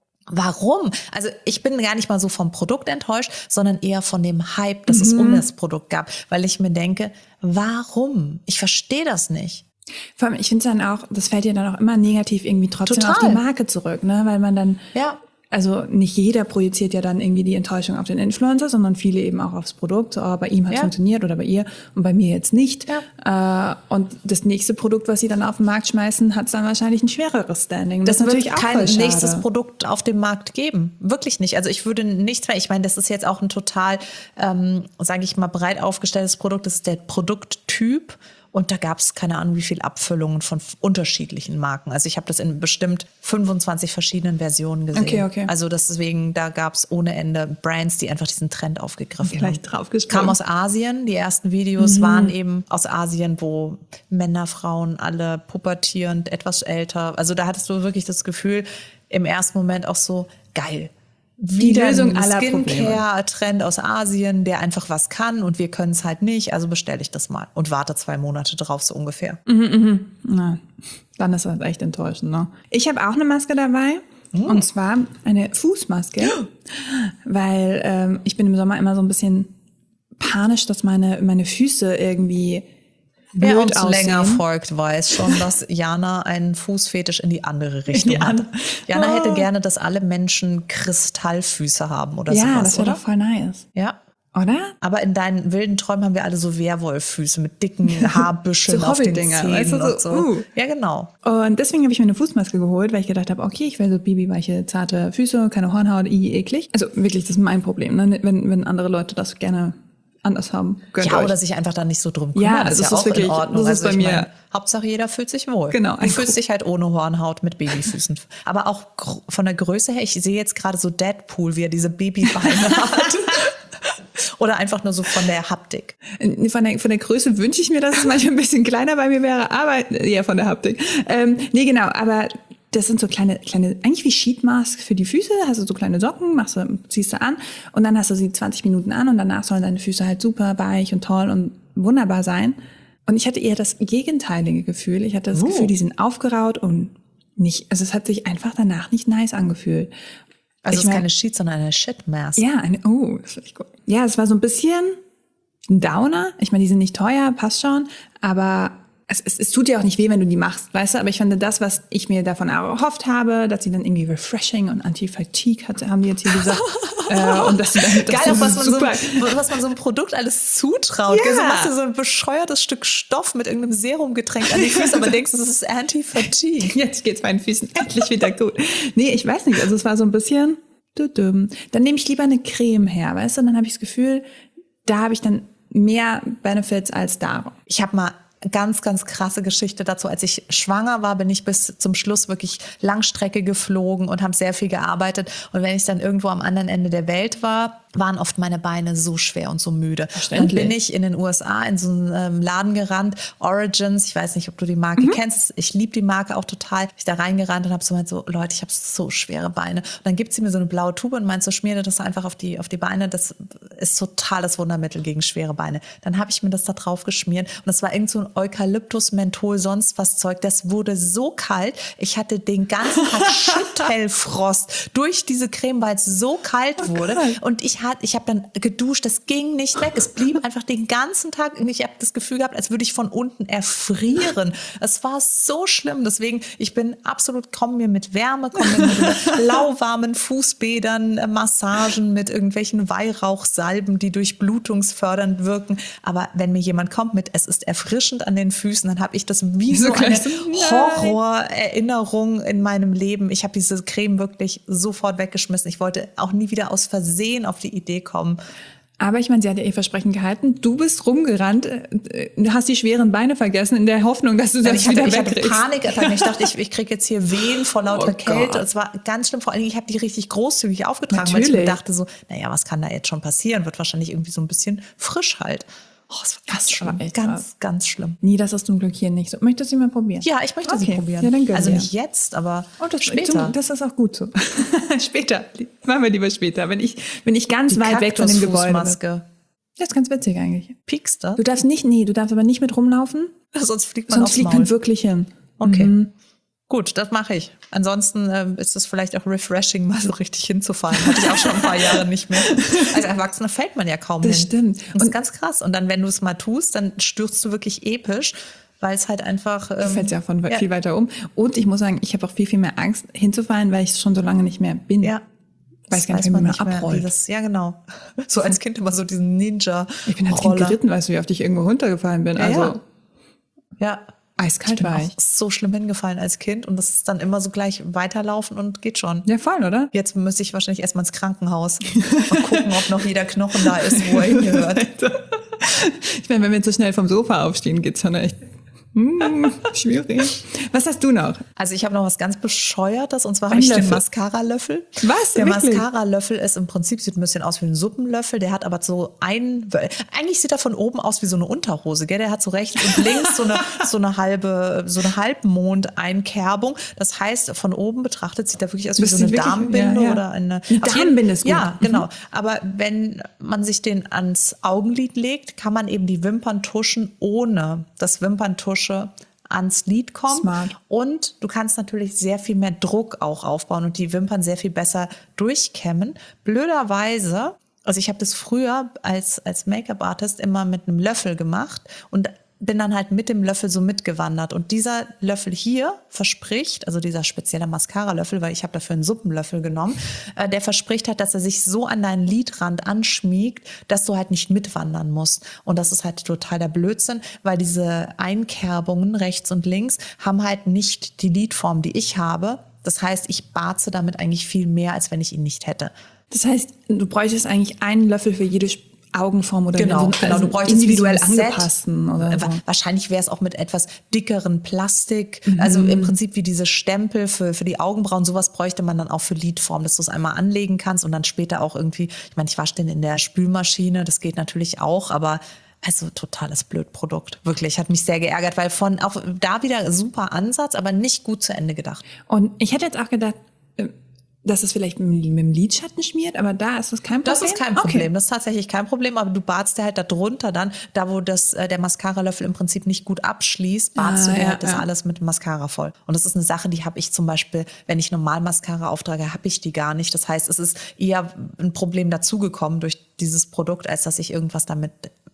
warum? Also ich bin gar nicht mal so vom Produkt enttäuscht, sondern eher von dem Hype, das es um das Produkt gab. Weil ich mir denke, warum? Ich verstehe das nicht. Vor allem, ich finde es dann auch, das fällt ja dann auch immer negativ irgendwie trotzdem Total. auf die Marke zurück, ne? Weil man dann, Ja. also nicht jeder projiziert ja dann irgendwie die Enttäuschung auf den Influencer, sondern viele eben auch aufs Produkt. So, oh, bei ihm hat es Ja. funktioniert oder bei ihr und bei mir jetzt nicht. Ja. Äh, und das nächste Produkt, was sie dann auf den Markt schmeißen, hat dann wahrscheinlich ein schwereres Standing. Das, Das, ist wird natürlich auch kein voll schade. nächstes Produkt auf dem Markt geben. Wirklich nicht. Also ich würde nichts mehr, ich meine, das ist jetzt auch ein total, ähm, sage ich mal, breit aufgestelltes Produkt. Das ist der Produkttyp. Und da gab es keine Ahnung, wie viel Abfüllungen von f- unterschiedlichen Marken. Also ich habe das in bestimmt fünfundzwanzig verschiedenen Versionen gesehen. Okay, okay. Also deswegen, da gab es ohne Ende Brands, die einfach diesen Trend aufgegriffen Gleich haben. draufgesprungen. Kam aus Asien. Die ersten Videos mhm. waren eben aus Asien, wo Männer, Frauen, alle pubertierend, etwas älter. Also da hattest du wirklich das Gefühl, im ersten Moment auch so, geil. Wieder Lösung ein aller Probleme. Skincare-Trend aus Asien, der einfach was kann und wir können es halt nicht, also bestelle ich das mal und warte zwei Monate drauf, so ungefähr. Na, dann ist das echt enttäuschend, ne? Ich habe auch eine Maske dabei. Mm. Und zwar eine Fußmaske. Ja. Weil ähm, ich bin im Sommer immer so ein bisschen panisch, dass meine, meine Füße irgendwie blöd Wer uns aussehen. länger folgt, weiß schon, dass Jana einen Fußfetisch in die andere Richtung die hat. andere. Jana Oh. hätte gerne, dass alle Menschen Kristallfüße haben oder Ja, sowas, das wäre oder? doch voll nice. Ja. Oder? Aber in deinen wilden Träumen haben wir alle so Werwolffüße mit dicken Haarbüscheln So auf den Hobbit-Dinger, Zähnen weißt du, und so. so, uh. Ja, genau. Und deswegen habe ich mir eine Fußmaske geholt, weil ich gedacht habe, okay, ich will so babyweiche, zarte Füße, keine Hornhaut, i, eklig. Also wirklich, das ist mein Problem, ne? wenn, wenn andere Leute das gerne anders haben. Gönnt Ja, euch. oder sich einfach da nicht so drum kümmern. Ja, das ist das ja ist auch wirklich- in Ordnung. das ist also bei ich mir- mein, Hauptsache jeder fühlt sich wohl. Genau, Du ein fühlst Gro- dich halt ohne Hornhaut mit Babyfüßen. Aber auch gr- von der Größe her, ich sehe jetzt gerade so Deadpool, wie er diese Babybeine hat. Oder einfach nur so von der Haptik. Von der, von der Größe wünsche ich mir, dass es manchmal ein bisschen kleiner bei mir wäre, aber eher von der Haptik. Ähm, nee, genau, aber das sind so kleine, kleine, eigentlich wie Sheetmask für die Füße. Hast du so kleine Socken, machst du, ziehst du an und dann hast du sie zwanzig Minuten an und danach sollen deine Füße halt super weich und toll und wunderbar sein. Und ich hatte eher das gegenteilige Gefühl. Ich hatte das Oh. Gefühl, die sind aufgeraut und nicht, also es hat sich einfach danach nicht nice angefühlt. Also Ich es ist mein- keine Sheet, sondern eine Shit-Mask. Ja, eine, oh, das finde ich gut. Ja, es war so ein bisschen ein Downer. Ich meine, die sind nicht teuer, passt schon, aber es, es, es tut ja auch nicht weh, wenn du die machst, weißt du? Aber ich fand das, was ich mir davon erhofft habe, dass sie dann irgendwie refreshing und anti-fatigue hat, haben die jetzt hier gesagt. äh, und dass sie dann, dass Geil, auch das was man, so, super. ein- was man so einem Produkt alles zutraut. Ja. So machst du so ein bescheuertes Stück Stoff mit irgendeinem Serum getränkt an die Füße, aber denkst, das ist Anti-Fatigue. Jetzt geht's meinen Füßen endlich wieder gut. Nee, ich weiß nicht. Also es war so ein bisschen. Dann nehme ich lieber eine Creme her, weißt du? Dann habe ich das Gefühl, da habe ich dann mehr Benefits als da. Ich habe mal ganz, ganz krasse Geschichte dazu. Als ich schwanger war, bin ich bis zum Schluss wirklich Langstrecke geflogen und habe sehr viel gearbeitet. Und wenn ich dann irgendwo am anderen Ende der Welt war, waren oft meine Beine so schwer und so müde. Dann Verständlich. bin ich in den U S A in so einen ähm, Laden gerannt, Origins, ich weiß nicht, ob du die Marke Mhm. kennst, ich liebe die Marke auch total. Bin ich da reingerannt und habe so gemeint, so Leute, ich habe so schwere Beine. Und dann gibt sie mir so eine blaue Tube und meint so, schmier dir das einfach auf die, auf die Beine, das ist total das Wundermittel gegen schwere Beine. Dann habe ich mir das da drauf geschmiert und das war irgend so ein Eukalyptus, Menthol, sonst was Zeug. Das wurde so kalt, ich hatte den ganzen Tag Schüttelfrost durch diese Creme, weil es so kalt wurde. Gott. Und ich hat, ich habe dann geduscht, das ging nicht weg. Es blieb einfach den ganzen Tag. Ich habe das Gefühl gehabt, als würde ich von unten erfrieren. Es war so schlimm. Deswegen, ich bin absolut, komm mir mit Wärme, komm mir mit lauwarmen Fußbädern, äh, Massagen, mit irgendwelchen Weihrauchsalben, die durchblutungsfördernd wirken. Aber wenn mir jemand kommt mit, es ist erfrischend an den Füßen, dann habe ich das wie so, So eine gleich so, nein. Horrorerinnerung in meinem Leben. Ich habe diese Creme wirklich sofort weggeschmissen. Ich wollte auch nie wieder aus Versehen auf die Idee kommen. Aber ich meine, sie hat ja ihr Versprechen gehalten. Du bist rumgerannt, äh, hast die schweren Beine vergessen in der Hoffnung, dass du das Ich hatte, wieder ich hatte wegkriegst. Panikattacken. Ich dachte, ich, ich kriege jetzt hier Wehen vor lauter Oh Kälte. Gott. Es war ganz schlimm. Vor allen Dingen, ich habe die richtig großzügig aufgetragen, weil ich Natürlich. mir dachte so, naja, was kann da jetzt schon passieren? Wird wahrscheinlich irgendwie so ein bisschen frisch halt. Oh, es war ganz Das war schlimm. echt Ganz, krass. ganz schlimm. Nee, das ist zum Glück hier nicht so. Möchtest du sie mal probieren? Ja, ich möchte sie Okay. probieren. Ja, dann gönn also dir. nicht jetzt, aber Oh, das, später. Das ist auch gut so. Später. Machen wir lieber später. Wenn ich, wenn ich ganz Die weit weg von dem Gebäude bin. Kaktusfußmaske. Das ist ganz witzig eigentlich. Piekst du? Du darfst nicht, nee, du darfst aber nicht mit rumlaufen, Sonst fliegt man sonst aufs fliegt Maul. man wirklich hin. Okay. Mhm. Gut, das mache ich. Ansonsten ähm, ist es vielleicht auch refreshing, mal so richtig hinzufallen. Hatte ich auch schon ein paar Jahre nicht mehr. Als Erwachsener fällt man ja kaum Das hin. stimmt. Das ist ganz krass. Und dann, wenn du es mal tust, dann stürzt du wirklich episch, weil es halt einfach... Ähm, Fällt ja von ja. viel weiter um. Und ich muss sagen, ich habe auch viel, viel mehr Angst hinzufallen, weil ich schon so lange nicht mehr bin. Ja. Weiß Das gar nicht, weiß wie man man mal nicht mehr, abrollt. wie das, ja, genau. So als Kind immer so diesen Ninja. Ich bin als Kind geritten, weißt du, wie oft ich irgendwo runtergefallen bin. Ja, Also ja. Ja. eiskalt Ich bin war auch ich. so schlimm hingefallen als Kind und das ist dann immer so gleich weiterlaufen und geht schon. Ja, voll, oder? Jetzt müsste ich wahrscheinlich erstmal ins Krankenhaus und gucken, ob noch jeder Knochen da ist, wo er hingehört. Ich meine, wenn wir jetzt so schnell vom Sofa aufstehen, geht's schon echt hm, schwierig. Was hast du noch? Also ich habe noch was ganz Bescheuertes und zwar Ein habe ich den Löffel. Mascara-Löffel. Was? Der Wirklich? Mascara-Löffel ist im Prinzip, sieht ein bisschen aus wie ein Suppenlöffel, der hat aber so ein, eigentlich sieht er von oben aus wie so eine Unterhose, gell? Der hat so rechts und links so eine, so eine halbe, so eine Halbmond-Einkerbung. Das heißt, von oben betrachtet sieht er wirklich aus wie Das so eine sieht wirklich- Darmbinde ja, ja. oder eine... Eine auf jeden- Darmbinde ist gut. Ja, genau. Aber wenn man sich den ans Augenlid legt, kann man eben die Wimpern tuschen, ohne dass Wimperntusche ans Lid kommt. Smart. Und du kannst natürlich sehr viel mehr Druck auch aufbauen und die Wimpern sehr viel besser durchkämmen. Blöderweise, also ich habe das früher als, als Make-up-Artist immer mit einem Löffel gemacht und bin dann halt mit dem Löffel so mitgewandert. Und dieser Löffel hier verspricht, also dieser spezielle Mascara-Löffel, weil ich habe dafür einen Suppenlöffel genommen, äh, der verspricht halt, dass er sich so an deinen Lidrand anschmiegt, dass du halt nicht mitwandern musst. Und das ist halt total der Blödsinn, weil diese Einkerbungen rechts und links haben halt nicht die Lidform, die ich habe. Das heißt, ich barze damit eigentlich viel mehr, als wenn ich ihn nicht hätte. Das heißt, du bräuchtest eigentlich einen Löffel für jede Sp- Augenform oder Genau, so, genau. also Du bräuchtest individuell wie so ein Set. angepassten oder so. Wa- Wahrscheinlich wäre es auch mit etwas dickeren Plastik. Also im Prinzip wie diese Stempel für, für die Augenbrauen. Sowas bräuchte man dann auch für Lidform, dass du es einmal anlegen kannst und dann später auch irgendwie, ich meine, ich wasche den in der Spülmaschine, das geht natürlich auch, aber Also totales Blödprodukt. Wirklich, hat mich sehr geärgert, weil von auch da wieder super Ansatz, aber nicht gut zu Ende gedacht. Und ich hätte jetzt auch gedacht, dass es vielleicht mit dem Lidschatten schmiert, aber da ist das kein Problem? Das ist kein Problem, okay. Das ist tatsächlich kein Problem, aber du badst dir halt da drunter dann, da wo das äh, der Mascara-Löffel im Prinzip nicht gut abschließt, badst ah, du dir ja, halt das ja. alles mit Mascara voll. Und das ist eine Sache, die habe ich zum Beispiel, wenn ich normal Mascara auftrage, habe ich die gar nicht. Das heißt, es ist eher ein Problem dazugekommen durch dieses Produkt, als dass ich irgendwas damit...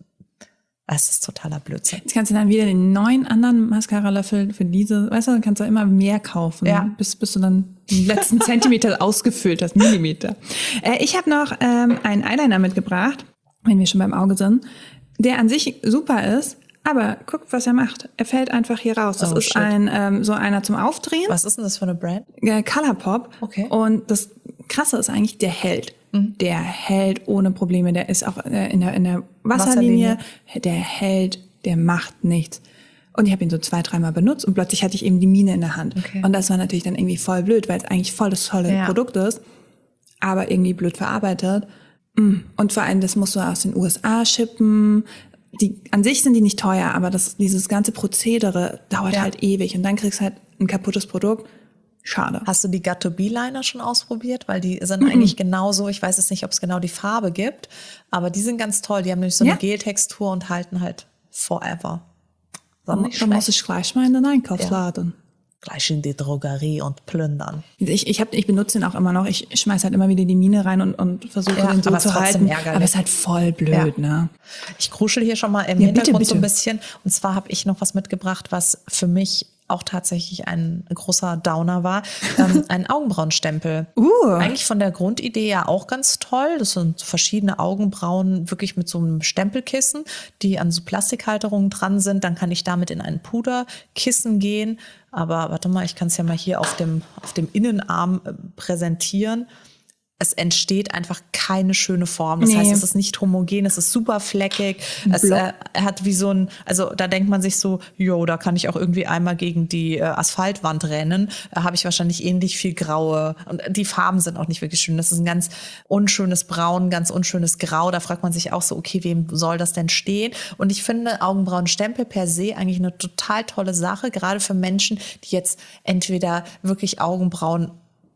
Es ist totaler Blödsinn. Jetzt kannst du dann wieder den neuen anderen Mascara-Löffel für diese, weißt du, dann kannst du immer mehr kaufen, ja. bis, bis du dann den letzten Zentimeter ausgefüllt hast, Millimeter. Äh, ich habe noch ähm, einen Eyeliner mitgebracht, wenn wir schon beim Auge sind, der an sich super ist, aber guck, was er macht. Er fällt einfach hier raus. Das oh, ist shit. ein ähm, so einer zum Aufdrehen. Was ist denn das für eine Brand? Äh, Colourpop. Okay. Und das Krasse ist eigentlich, der hält. Der hält ohne Probleme, der ist auch in der, in der Wasserlinie, Wasserlinie, der hält, der macht nichts. Und ich habe ihn so zwei, dreimal benutzt und plötzlich hatte ich eben die Mine in der Hand. Okay. Und das war natürlich dann irgendwie voll blöd, weil es eigentlich voll das tolle ja. Produkt ist, aber irgendwie blöd verarbeitet. Und vor allem, das musst du aus den U S A shippen. Die, an sich sind die nicht teuer, aber das, dieses ganze Prozedere dauert ja. halt ewig und dann kriegst du halt ein kaputtes Produkt. Schade. Hast du die Gatto B-Liner schon ausprobiert? Weil die sind mhm. eigentlich genauso, ich weiß jetzt nicht, ob es genau die Farbe gibt, aber die sind ganz toll. Die haben nämlich so eine ja. Geltextur und halten halt forever. Dann muss ich gleich mal in den Einkaufsladen. Ja. Gleich in die Drogerie und plündern. Ich, ich, hab, ich benutze den auch immer noch. Ich schmeiß halt immer wieder die Mine rein und, und versuche ja, den so zu halten. Ärgerlich. Aber es ist halt voll blöd, ja. ne? Ich kruschel hier schon mal im ja, Hintergrund bitte, bitte. so ein bisschen. Und zwar habe ich noch was mitgebracht, was für mich auch tatsächlich ein großer Downer war, ähm, ein Augenbrauenstempel. Uh. Eigentlich von der Grundidee ja auch ganz toll. Das sind verschiedene Augenbrauen, wirklich mit so einem Stempelkissen, die an so Plastikhalterungen dran sind. Dann kann ich damit in ein Puderkissen gehen. Aber warte mal, ich kann es ja mal hier auf dem, auf dem Innenarm äh, präsentieren. Es entsteht einfach keine schöne Form. Das nee. heißt, es ist nicht homogen, es ist super fleckig. Es äh, hat wie so ein, also da denkt man sich so, jo, da kann ich auch irgendwie einmal gegen die äh, Asphaltwand rennen. Da habe ich wahrscheinlich ähnlich viel graue. Und die Farben sind auch nicht wirklich schön. Das ist ein ganz unschönes Braun, ganz unschönes Grau. Da fragt man sich auch so, okay, wem soll das denn stehen? Und ich finde Augenbrauenstempel per se eigentlich eine total tolle Sache, gerade für Menschen, die jetzt entweder wirklich Augenbrauen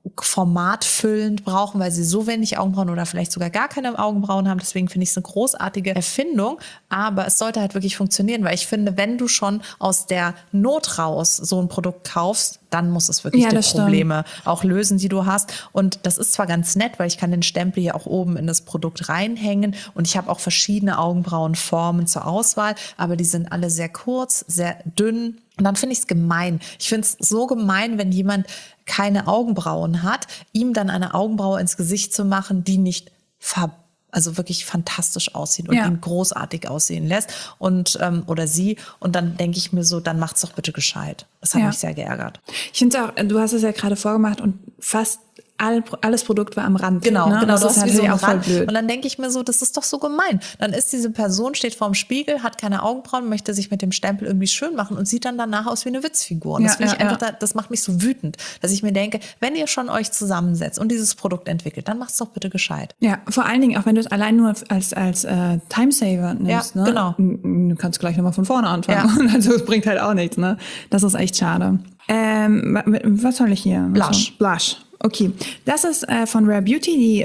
formatfüllend brauchen, weil sie so wenig Augenbrauen oder vielleicht sogar gar keine Augenbrauen haben. Deswegen finde ich es eine großartige Erfindung. Aber es sollte halt wirklich funktionieren, weil ich finde, wenn du schon aus der Not raus so ein Produkt kaufst, dann muss es wirklich ja, die Probleme stimmt. auch lösen, die du hast. Und das ist zwar ganz nett, weil ich kann den Stempel hier auch oben in das Produkt reinhängen und ich habe auch verschiedene Augenbrauenformen zur Auswahl, aber die sind alle sehr kurz, sehr dünn. Und dann finde ich es gemein. Ich finde es so gemein, wenn jemand keine Augenbrauen hat, ihm dann eine Augenbraue ins Gesicht zu machen, die nicht ver also wirklich fantastisch aussieht und ja. ihn großartig aussehen lässt und ähm, oder sie. Und dann denke ich mir so, dann macht's doch bitte gescheit. Das hat ja. mich sehr geärgert. Ich finde es auch, du hast es ja gerade vorgemacht und fast all, alles Produkt war am Rand. Genau, ne? genau. Das, das ist natürlich auch voll blöd. Und dann denke ich mir so, das ist doch so gemein. Dann ist diese Person, steht vorm Spiegel, hat keine Augenbrauen, möchte sich mit dem Stempel irgendwie schön machen und sieht dann danach aus wie eine Witzfigur. Und das ja, finde ich ja, einfach, ja. das macht mich so wütend, dass ich mir denke, wenn ihr schon euch zusammensetzt und dieses Produkt entwickelt, dann macht's doch bitte gescheit. Ja, vor allen Dingen auch, wenn du es allein nur als als äh, Timesaver nimmst. Ja, ne? genau. Du kannst gleich nochmal von vorne anfangen. Ja. Also es bringt halt auch nichts. Ne? Das ist echt schade. Ähm, was soll ich hier? Blush. Blush. Okay, das ist äh, von Rare Beauty, die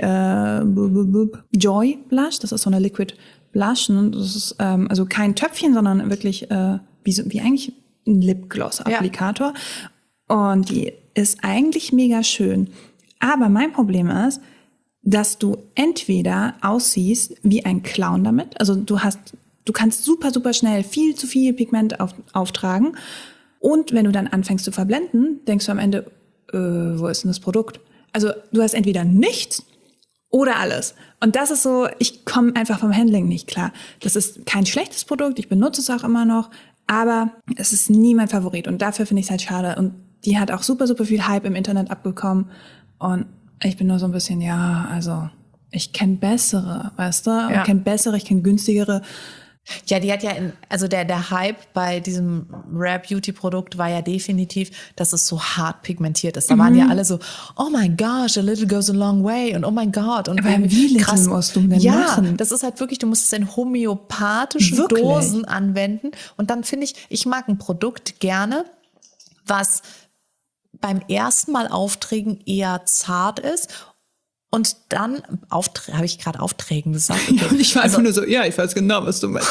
äh, Joy Blush. Das ist so eine Liquid Blush. Ne? Das ist ähm, also kein Töpfchen, sondern wirklich äh, wie, so, wie eigentlich ein Lipgloss-Applikator. Ja. Und die ist eigentlich mega schön. Aber mein Problem ist, dass du entweder aussiehst wie ein Clown damit. Also du hast, du kannst super, super schnell viel zu viel Pigment auf, auftragen. Und wenn du dann anfängst zu verblenden, denkst du am Ende, äh, wo ist denn das Produkt? Also du hast entweder nichts oder alles. Und das ist so, ich komme einfach vom Handling nicht klar. Das ist kein schlechtes Produkt, ich benutze es auch immer noch, aber es ist nie mein Favorit. Und dafür finde ich es halt schade. Und die hat auch super, super viel Hype im Internet abbekommen. Und ich bin nur so ein bisschen, ja, also ich kenne bessere, weißt du? Ja. Ich kenne bessere, ich kenne günstigere. Ja, die hat ja, in, also der, der Hype bei diesem Rare Beauty Produkt war ja definitiv, dass es so hart pigmentiert ist. Da mhm. waren ja alle so, oh my gosh, a little goes a long way und oh my God. Und aber wie little krass, musst du denn ja, machen? Ja, das ist halt wirklich, du musst es in homöopathischen wirklich? Dosen anwenden. Und dann finde ich, ich mag ein Produkt gerne, was beim ersten Mal Auftragen eher zart ist. Und dann habe ich gerade Aufträgen gesagt. Okay. Ja, ich war also, einfach nur so, ja, ich weiß genau, was du meinst.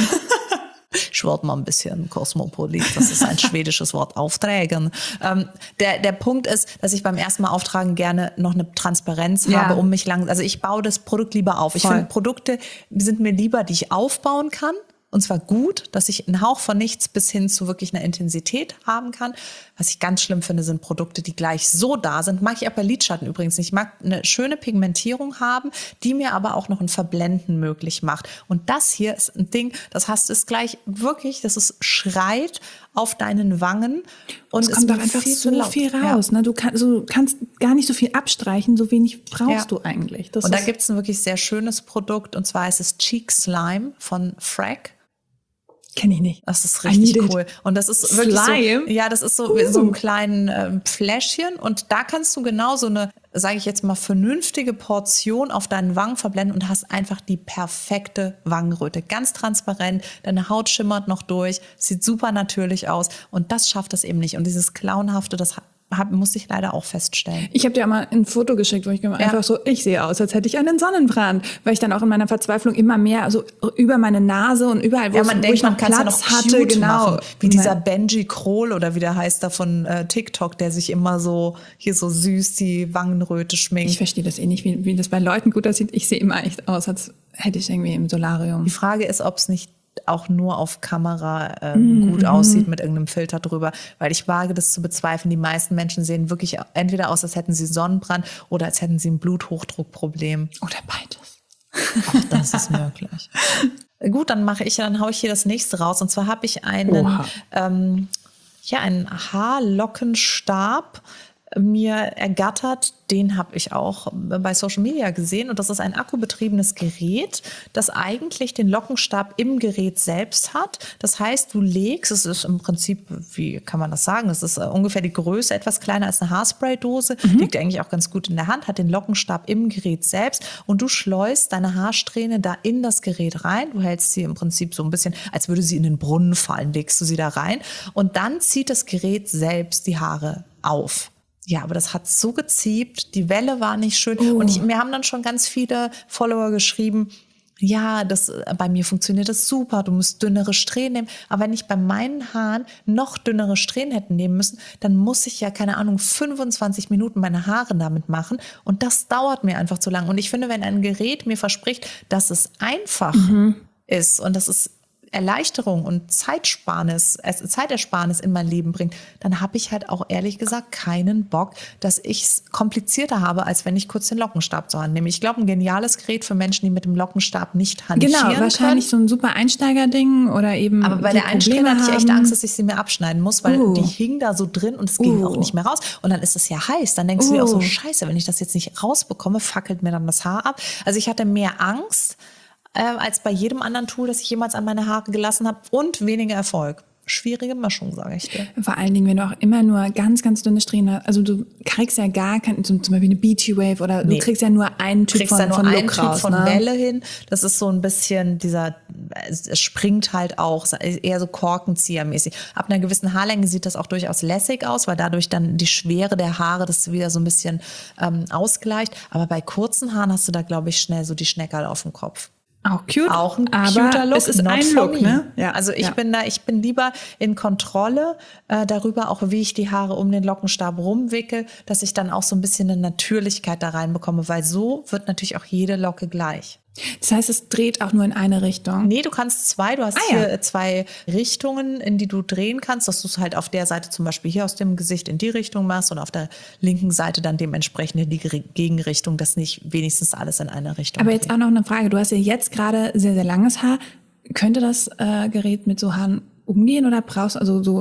Ich werde mal ein bisschen kosmopolit, das ist ein schwedisches Wort, Aufträgen. Ähm, der, der Punkt ist, dass ich beim ersten Mal auftragen gerne noch eine Transparenz ja. habe, um mich lang, also ich baue das Produkt lieber auf. Ich finde, Produkte sind mir lieber, die ich aufbauen kann. Und zwar gut, dass ich einen Hauch von nichts bis hin zu wirklich einer Intensität haben kann. Was ich ganz schlimm finde, sind Produkte, die gleich so da sind. Mag ich auch bei Lidschatten übrigens nicht. Ich mag eine schöne Pigmentierung haben, die mir aber auch noch ein Verblenden möglich macht. Und das hier ist ein Ding, das hast du es gleich wirklich, das ist schreit auf deinen Wangen. Und es kommt doch einfach so viel raus. Ja. Ne? Du, kann, also, du kannst gar nicht so viel abstreichen, so wenig brauchst ja. du eigentlich. Das und da gibt es ein wirklich sehr schönes Produkt, und zwar ist es Cheek Slime von Frag. Kenne ich nicht. Das ist richtig cool. Und das ist Slime? wirklich so, ja, das ist so, uh. so ein kleines ähm, Fläschchen. Und da kannst du genau so eine, sage ich jetzt mal, vernünftige Portion auf deinen Wangen verblenden und hast einfach die perfekte Wangenröte. Ganz transparent, deine Haut schimmert noch durch, sieht super natürlich aus. Und das schafft es eben nicht. Und dieses Clownhafte, das Hab, musste ich leider auch feststellen. Ich habe dir mal ein Foto geschickt, wo ich ja. einfach so, ich sehe aus, als hätte ich einen Sonnenbrand, weil ich dann auch in meiner Verzweiflung immer mehr, also über meine Nase und überall, wo, ja, man wo denkt, ich noch man Platz ja noch hatte, genau. Machen, wie dieser Benji Kroll oder wie der heißt da von äh, TikTok, der sich immer so hier so süß die Wangenröte schminkt. Ich verstehe das eh nicht, wie, wie das bei Leuten gut aussieht. Ich sehe immer echt aus, als hätte ich irgendwie im Solarium. Die Frage ist, ob es nicht auch nur auf Kamera ähm, mm, gut mm. aussieht mit irgendeinem Filter drüber, weil ich wage das zu bezweifeln. Die meisten Menschen sehen wirklich entweder aus, als hätten sie Sonnenbrand oder als hätten sie ein Bluthochdruckproblem. Oder beides. Auch das ist möglich. Gut, dann mache ich, dann haue ich hier das nächste raus. Und zwar habe ich einen, ähm, ja, einen Haarlockenstab mir ergattert. Den habe ich auch bei Social Media gesehen. Und das ist ein akkubetriebenes Gerät, das eigentlich den Lockenstab im Gerät selbst hat. Das heißt, du legst, es ist im Prinzip, wie kann man das sagen, es ist ungefähr die Größe, etwas kleiner als eine Haarspraydose, mhm. liegt eigentlich auch ganz gut in der Hand, hat den Lockenstab im Gerät selbst und du schleust deine Haarsträhne da in das Gerät rein. Du hältst sie im Prinzip so ein bisschen, als würde sie in den Brunnen fallen, legst du sie da rein und dann zieht das Gerät selbst die Haare auf. Ja, aber das hat so geziebt, die Welle war nicht schön. Oh. Und ich, mir haben dann schon ganz viele Follower geschrieben, ja, das, bei mir funktioniert das super, du musst dünnere Strähnen nehmen. Aber wenn ich bei meinen Haaren noch dünnere Strähnen hätte nehmen müssen, dann muss ich ja, keine Ahnung, fünfundzwanzig Minuten meine Haare damit machen. Und das dauert mir einfach zu lang. Und ich finde, wenn ein Gerät mir verspricht, dass es einfach mhm. ist und dass es Erleichterung und Zeitsparnis, Zeitersparnis in mein Leben bringt, dann habe ich halt auch ehrlich gesagt keinen Bock, dass ich es komplizierter habe, als wenn ich kurz den Lockenstab zur Hand nehme. Ich glaube, ein geniales Gerät für Menschen, die mit dem Lockenstab nicht hantieren können. Genau, wahrscheinlich so ein super Einsteigerding oder eben. Aber bei der Einstellung hatte ich echt Angst, dass ich sie mir abschneiden muss, weil uh. die hing da so drin und es ging uh. auch nicht mehr raus. Und dann ist es ja heiß. Dann denkst uh. du dir auch so, scheiße, wenn ich das jetzt nicht rausbekomme, fackelt mir dann das Haar ab. Also ich hatte mehr Angst, als bei jedem anderen Tool, das ich jemals an meine Haare gelassen habe und weniger Erfolg. Schwierige Mischung, sage ich dir. Vor allen Dingen, wenn du auch immer nur ganz, ganz dünne Strähnen hast. Also du kriegst ja gar keinen, zum Beispiel eine Beauty Wave oder nee. du kriegst ja nur einen Typ von, ja nur von einen Look Typ raus, von ne? Welle hin. Das ist so ein bisschen dieser, es springt halt auch, eher so Korkenziehermäßig. Ab einer gewissen Haarlänge sieht das auch durchaus lässig aus, weil dadurch dann die Schwere der Haare das wieder so ein bisschen ähm, ausgleicht. Aber bei kurzen Haaren hast du da, glaube ich, schnell so die Schneckerl auf dem Kopf. Auch cute, auch ein aber cuter Look, es ist ein Look, ne? Ja, also ich ja. bin da, ich bin lieber in Kontrolle äh, darüber, auch wie ich die Haare um den Lockenstab rumwickel, dass ich dann auch so ein bisschen eine Natürlichkeit da reinbekomme, weil so wird natürlich auch jede Locke gleich. Das heißt, es dreht auch nur in eine Richtung? Nee, du kannst zwei, du hast ah, hier ja. zwei Richtungen, in die du drehen kannst, dass du es halt auf der Seite zum Beispiel hier aus dem Gesicht in die Richtung machst und auf der linken Seite dann dementsprechend in die Gegenrichtung, dass nicht wenigstens alles in eine Richtung Aber geht. jetzt auch noch eine Frage, du hast ja jetzt gerade sehr, sehr langes Haar. Könnte das äh, Gerät mit so Haaren umgehen oder brauchst du also so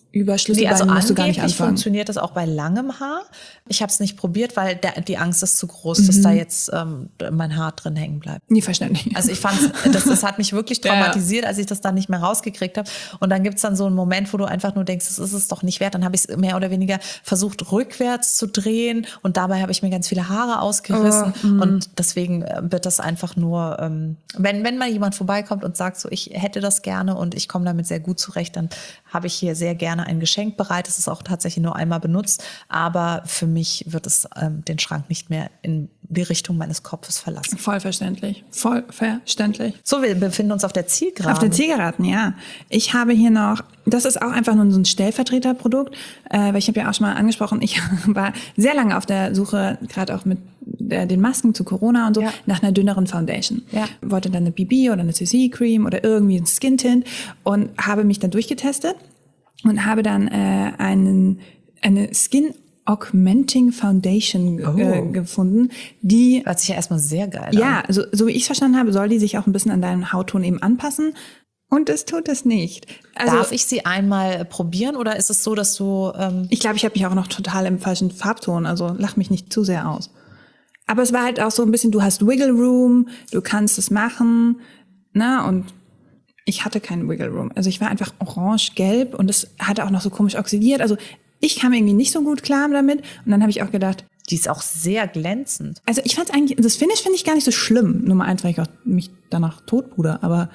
über Nee, Schlüsselbein also musst du gar nicht angeblich anfangen. funktioniert das auch bei langem Haar. Ich habe es nicht probiert, weil der, die Angst ist zu groß, dass da jetzt ähm, mein Haar drin hängen bleibt. Nie verständlich. Also ich fand, das, das hat mich wirklich traumatisiert, als ich das dann nicht mehr rausgekriegt habe. Und dann gibt's dann so einen Moment, wo du einfach nur denkst, das ist es doch nicht wert. Dann habe ich es mehr oder weniger versucht, rückwärts zu drehen. Und dabei habe ich mir ganz viele Haare ausgerissen. Oh, mm. und deswegen wird das einfach nur, ähm, wenn, wenn mal jemand vorbeikommt und sagt, so ich hätte das gerne und ich komme damit sehr gut zurecht, dann habe ich hier sehr gerne ein Geschenk bereit. Es ist auch tatsächlich nur einmal benutzt. Aber für mich wird es ähm, den Schrank nicht mehr in die Richtung meines Kopfes verlassen. Voll verständlich. Voll verständlich. So, wir befinden uns auf der Zielgeraden. Auf der Zielgeraden, ja. Ich habe hier noch, das ist auch einfach nur so ein Stellvertreterprodukt, äh, weil ich habe ja auch schon mal angesprochen, ich war sehr lange auf der Suche, gerade auch mit äh, den Masken zu Corona und so, Ja. nach einer dünneren Foundation. Ja. Wollte dann eine B B oder eine C C Cream oder irgendwie ein Skin Tint und habe mich dann durchgetestet und habe dann äh, einen, eine Skin Augmenting Foundation Oh. äh, gefunden, die Hört sich ja erstmal sehr geil ja, an. also so wie ich es verstanden habe, soll die sich auch ein bisschen an deinen Hautton eben anpassen. Und es tut es nicht. Also Darf ich sie einmal probieren oder ist es so, dass du... Ähm ich glaube, ich habe mich auch noch total im falschen Farbton, also lach mich nicht zu sehr aus. Aber es war halt auch so ein bisschen, du hast Wiggle Room, du kannst es machen, ne? Und ich hatte keinen Wiggle Room. Also ich war einfach orange-gelb und es hatte auch noch so komisch oxidiert. Also ich kam irgendwie nicht so gut klar damit. Und dann habe ich auch gedacht, die ist auch sehr glänzend. also ich fand eigentlich, das Finish finde ich gar nicht so schlimm. Nummer eins, weil ich auch mich danach totpuder. Aber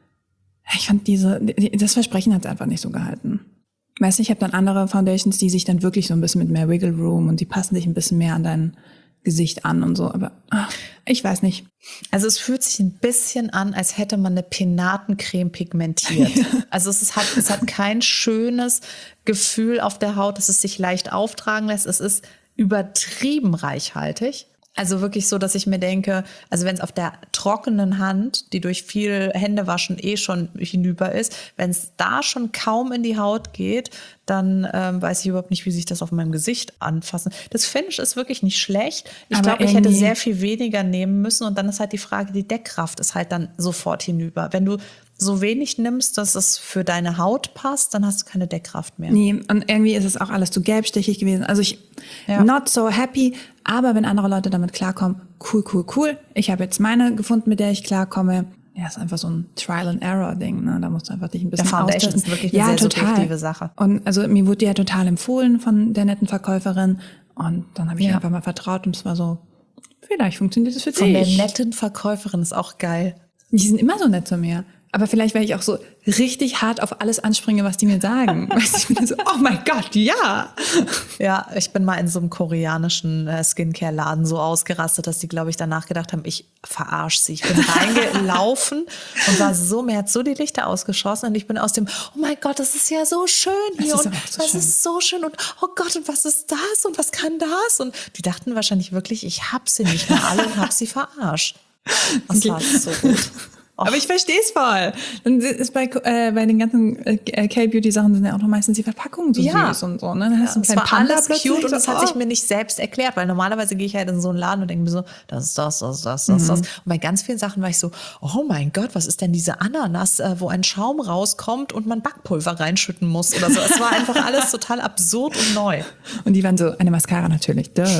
ich fand diese, das Versprechen hat es einfach nicht so gehalten. Weißt du, ich habe dann andere Foundations, die sich dann wirklich so ein bisschen mit mehr Wiggle Room und die passen sich ein bisschen mehr an dein Gesicht an und so. Aber ach, ich weiß nicht. Also es fühlt sich ein bisschen an, als hätte man eine Penatencreme pigmentiert. Also es ist, hat, es hat kein schönes Gefühl auf der Haut, dass es sich leicht auftragen lässt. Es ist übertrieben reichhaltig. Also wirklich so, dass ich mir denke, also wenn es auf der trockenen Hand, die durch viel Händewaschen eh schon hinüber ist, wenn es da schon kaum in die Haut geht, dann ähm, weiß ich überhaupt nicht, wie sich das auf meinem Gesicht anfassen. Das Finish ist wirklich nicht schlecht. Ich glaube, ich hätte sehr viel weniger nehmen müssen und dann ist halt die Frage, die Deckkraft ist halt dann sofort hinüber. Wenn du so wenig nimmst, dass es für deine Haut passt, dann hast du keine Deckkraft mehr. Nee, und irgendwie ist es auch alles zu gelbstichig gewesen. Also ich, Ja. not so happy, aber wenn andere Leute damit klarkommen, cool, cool, cool. Ich habe jetzt meine gefunden, mit der ich klarkomme. Ja, ist einfach so ein Trial-and-Error-Ding, ne? Da musst du einfach dich ein bisschen Der Foundation austesten. ist wirklich eine ja, sehr total. subjektive Sache. Und also mir wurde die ja total empfohlen von der netten Verkäuferin. Und dann habe ich Ja. einfach mal vertraut und es war so, vielleicht funktioniert das für Von der dich. netten Verkäuferin ist auch geil. Die sind immer so nett zu mir. Aber vielleicht, weil ich auch so richtig hart auf alles anspringe, was die mir sagen. Weißt du, ich bin so, oh mein Gott, ja. Ja, ich bin mal in so einem koreanischen äh, Skincare-Laden so ausgerastet, dass die, glaube ich, danach gedacht haben, ich verarsch sie. Ich bin reingelaufen und war so, mir hat so die Lichter ausgeschossen und ich bin aus dem, oh mein Gott, das ist ja so schön hier ist und aber auch so das schön. ist so schön und oh Gott, und was ist das und was kann das? Und die dachten wahrscheinlich wirklich, ich hab sie nicht mehr alle und hab sie verarscht. Das war so gut. Aber ich verstehe es voll. Dann ist bei, äh, bei den ganzen äh, K-Beauty-Sachen sind ja auch noch meistens die Verpackungen so Ja. süß und so. Ne? Dann hast du einen Es kleinen war Panda alles plötzlich, cute und so, das hat oh. sich mir nicht selbst erklärt, weil normalerweise gehe ich halt in so einen Laden und denke mir so, das ist das, das ist das, das ist das. Und bei ganz vielen Sachen war ich so, oh mein Gott, was ist denn diese Ananas, äh, wo ein Schaum rauskommt und man Backpulver reinschütten muss oder so. Es war einfach alles total absurd und neu. Und die waren so, eine Mascara natürlich. Duh.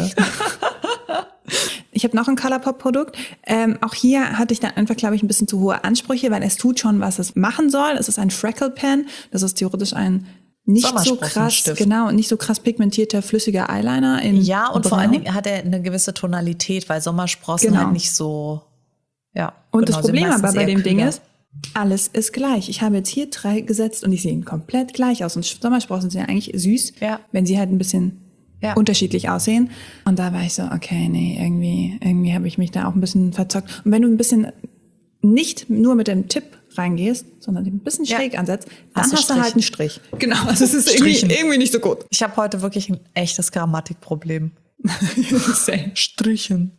Ich habe noch ein Colourpop-Produkt. Ähm, auch hier hatte ich dann einfach, glaube ich, ein bisschen zu hohe Ansprüche, weil es tut schon, was es machen soll. Es ist ein Freckle Pen. Das ist theoretisch ein nicht so krass, Sommersprossenstift. genau, nicht so krass pigmentierter flüssiger Eyeliner. In Ja, und vor Braun. allen Dingen hat er eine gewisse Tonalität, weil Sommersprossen Genau. halt nicht so, ja. Und genau, das sind Problem aber meistens bei eher dem Ding kühler. ist, alles ist gleich. Ich habe jetzt hier drei gesetzt und die sehen komplett gleich aus. Und Sommersprossen sind ja eigentlich süß, Ja. wenn sie halt ein bisschen Ja. unterschiedlich aussehen. Und da war ich so, okay, nee, irgendwie, irgendwie habe ich mich da auch ein bisschen verzockt. Und wenn du ein bisschen nicht nur mit dem Tipp reingehst, sondern ein bisschen Ja. schräg ansetzt, dann Hast hast, du du halt einen Strich. Genau, also es ist irgendwie, Strichen. irgendwie nicht so gut. Ich habe heute wirklich ein echtes Grammatikproblem. Same. Strichen.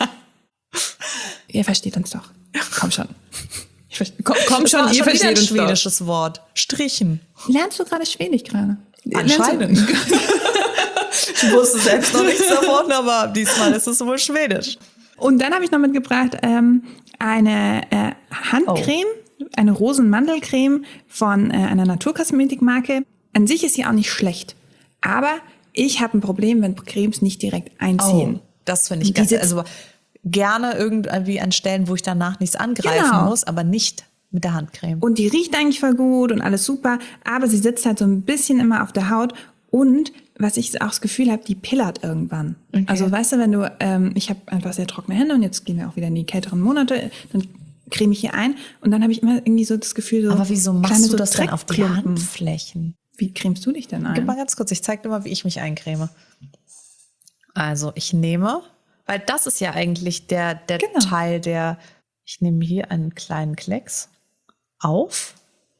Ihr versteht uns doch. Komm schon. Ich verste- komm, komm Das schon, war ihr schon wieder versteht ein uns doch. schwedisches Wort. Strichen. Lernst du gerade Schwedisch gerade? Anscheinend. Lernst du- Ich wusste selbst noch nichts davon, aber diesmal ist es wohl Schwedisch. Und dann habe ich noch mitgebracht ähm, eine äh, Handcreme, eine Rosenmandelcreme von äh, einer Naturkosmetikmarke. an sich ist sie auch nicht schlecht. Aber ich habe ein Problem, wenn Cremes nicht direkt einziehen. Oh, das finde ich ganz, also gerne irgendwie an Stellen, wo ich danach nichts angreifen genau. muss, aber nicht mit der Handcreme. Und die riecht eigentlich voll gut und alles super, aber sie sitzt halt so ein bisschen immer auf der Haut und was ich auch das Gefühl habe, die pillert irgendwann. Okay. Also weißt du, wenn du, ähm, ich habe einfach sehr trockene Hände und jetzt gehen wir auch wieder in die kälteren Monate, dann creme ich hier ein und dann habe ich immer irgendwie so das Gefühl, so aber wieso machst kleine, du so das denn auf die Handflächen? Wie cremst du dich denn ein? Gib mal ganz kurz, ich zeig dir mal, wie ich mich eincreme. Also ich nehme, weil das ist ja eigentlich der, der genau. Teil, der, ich nehme hier einen kleinen Klecks auf,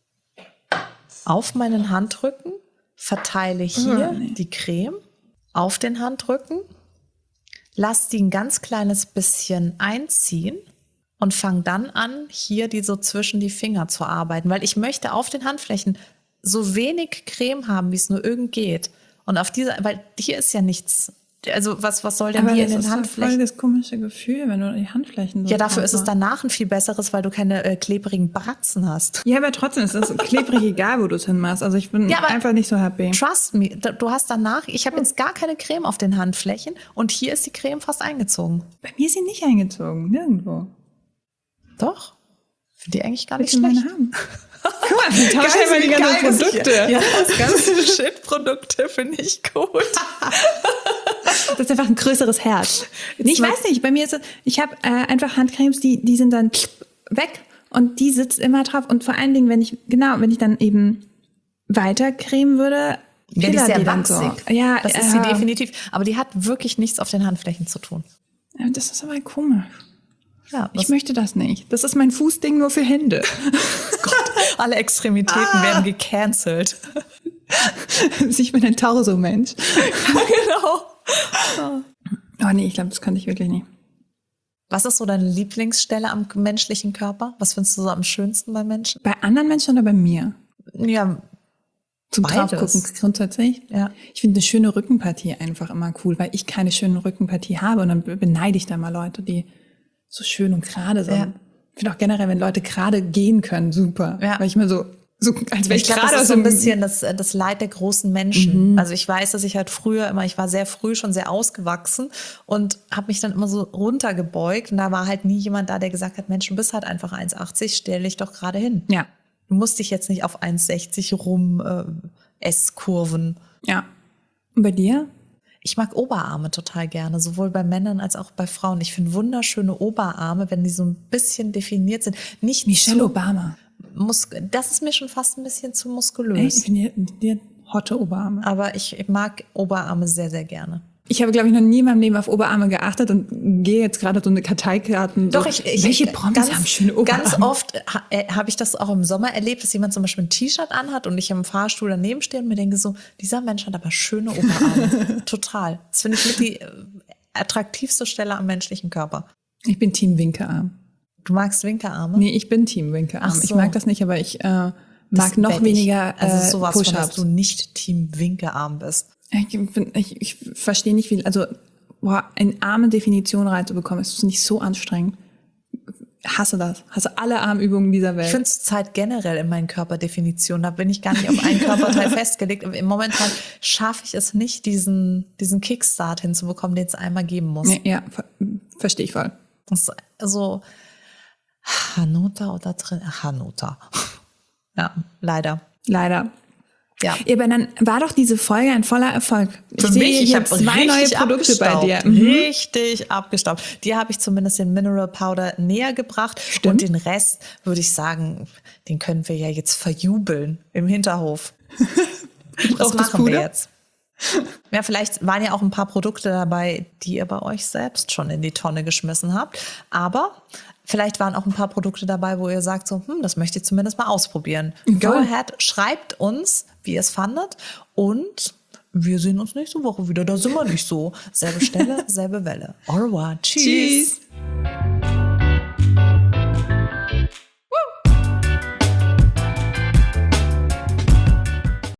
auf meinen Handrücken, verteile hier oh, nee. die Creme auf den Handrücken, lass die ein ganz kleines bisschen einziehen und fange dann an, hier die so zwischen die Finger zu arbeiten, weil ich möchte auf den Handflächen so wenig Creme haben, wie es nur irgend geht. Und auf dieser, weil hier ist ja nichts, also was, was soll denn aber hier in den Handflächen? Das ist voll das komische Gefühl, wenn du die Handflächen so ja, dafür ist es danach ein viel besseres, weil du keine äh, klebrigen Bratzen hast. Ja, aber trotzdem ist es klebrig egal, wo du es hinmachst. Also ich bin ja, einfach nicht so happy. Trust me, du hast danach, ich habe jetzt gar keine Creme auf den Handflächen und hier ist die Creme fast eingezogen. Bei mir ist sie nicht eingezogen, nirgendwo. Doch, finde die eigentlich gar nicht Willst schlecht. Meine haben? Guck mal, wir tauschen einfach die ganzen Produkte. Ja, das ganze Shit-Produkte finde ich gut. Das ist einfach ein größeres Herz. Nee, ich weiß nicht, bei mir ist es, ich habe äh, einfach Handcremes, die, die sind dann weg und die sitzt immer drauf. Und vor allen Dingen, wenn ich, genau, wenn ich dann eben weiter cremen würde, ja, die ist sehr wachsig. So. Ja, das ist sie äh, definitiv. Aber die hat wirklich nichts auf den Handflächen zu tun. Ja, das ist aber komisch. Ja, ich möchte das nicht. Das ist mein Fußding nur für Hände. Gott, alle Extremitäten ah. werden gecancelt. Ich bin ein Torso-Mensch. Genau. Oh nee, ich glaube, das könnte ich wirklich nicht. Was ist so deine Lieblingsstelle am menschlichen Körper? Was findest du so am schönsten bei Menschen? Bei anderen Menschen oder bei mir? Ja, zum Draufgucken grundsätzlich. Ja. Ich finde eine schöne Rückenpartie einfach immer cool, weil ich keine schöne Rückenpartie habe und dann beneide ich da mal Leute, die so schön und gerade sind. Ja. Ich finde auch generell, wenn Leute gerade gehen können, super. Ja. Weil ich mir so, so als wäre ich, ich gerade das ist so ein bisschen das, das Leid der großen Menschen. Mhm. Also ich weiß, dass ich halt früher immer, ich war sehr früh schon sehr ausgewachsen und habe mich dann immer so runtergebeugt und da war halt nie jemand da, der gesagt hat, Mensch, du bist halt einfach eins achtzig, stell dich doch gerade hin. Ja. Du musst dich jetzt nicht auf eins sechzig rum äh, S-Kurven. Ja. Und bei dir? Ich mag Oberarme total gerne, sowohl bei Männern als auch bei Frauen. Ich finde wunderschöne Oberarme, wenn die so ein bisschen definiert sind. Nicht Michelle zu, Obama. Mus- das ist mir schon fast ein bisschen zu muskulös. Ich finde die hotte Oberarme. Aber ich mag Oberarme sehr, sehr gerne. Ich habe, glaube ich, noch nie in meinem Leben auf Oberarme geachtet und gehe jetzt gerade so eine Karteikarten. Doch, so. ich, ich welche Promis ganz, haben schöne Oberarme? Ganz oft ha, äh, habe ich das auch im Sommer erlebt, dass jemand zum Beispiel ein T-Shirt anhat und ich im Fahrstuhl daneben stehe und mir denke so, dieser Mensch hat aber schöne Oberarme. Total. Das finde ich mit die äh, attraktivste Stelle am menschlichen Körper. Ich bin Team Winkearm. Du magst Winkearme? Nee, ich bin Team Winkearm. So. Ich mag das nicht, aber ich äh, mag das noch weniger äh, also sowas Push-Ups. Von, dass du nicht Team Winkearm bist. Ich, bin, ich, ich verstehe nicht viel. Also boah, eine Arme-Definition reinzubekommen, ist nicht so anstrengend. Hasse das. Hasse alle Armübungen dieser Welt. Ich finde Zeit generell in meinen Körperdefinitionen. Da bin ich gar nicht auf einen Körperteil festgelegt. Aber im Moment halt schaffe ich es nicht, diesen, diesen Kickstart hinzubekommen, den es einmal geben muss. Nee, ja, ver- verstehe ich voll. Das ist so Hanuta oder drin? Hanuta. Ja, leider. Leider. Ja. Aber dann war doch diese Folge ein voller Erfolg. Ich Für sehe mich, ich hier habe zwei neue Produkte bei dir. Mhm. Richtig abgestaubt. Dir habe ich zumindest den Mineral Powder näher gebracht. Stimmt. Und den Rest würde ich sagen, den können wir ja jetzt verjubeln im Hinterhof. Das machen wir jetzt. Ja, vielleicht waren ja auch ein paar Produkte dabei, die ihr bei euch selbst schon in die Tonne geschmissen habt. Aber vielleicht waren auch ein paar Produkte dabei, wo ihr sagt so, hm, das möchte ich zumindest mal ausprobieren. Voll. Go ahead, schreibt uns, wie ihr es fandet. Und wir sehen uns nächste Woche wieder. Da sind wir nicht so. Selbe Stelle, selbe Welle. Au revoir. Tschüss. Tschüss.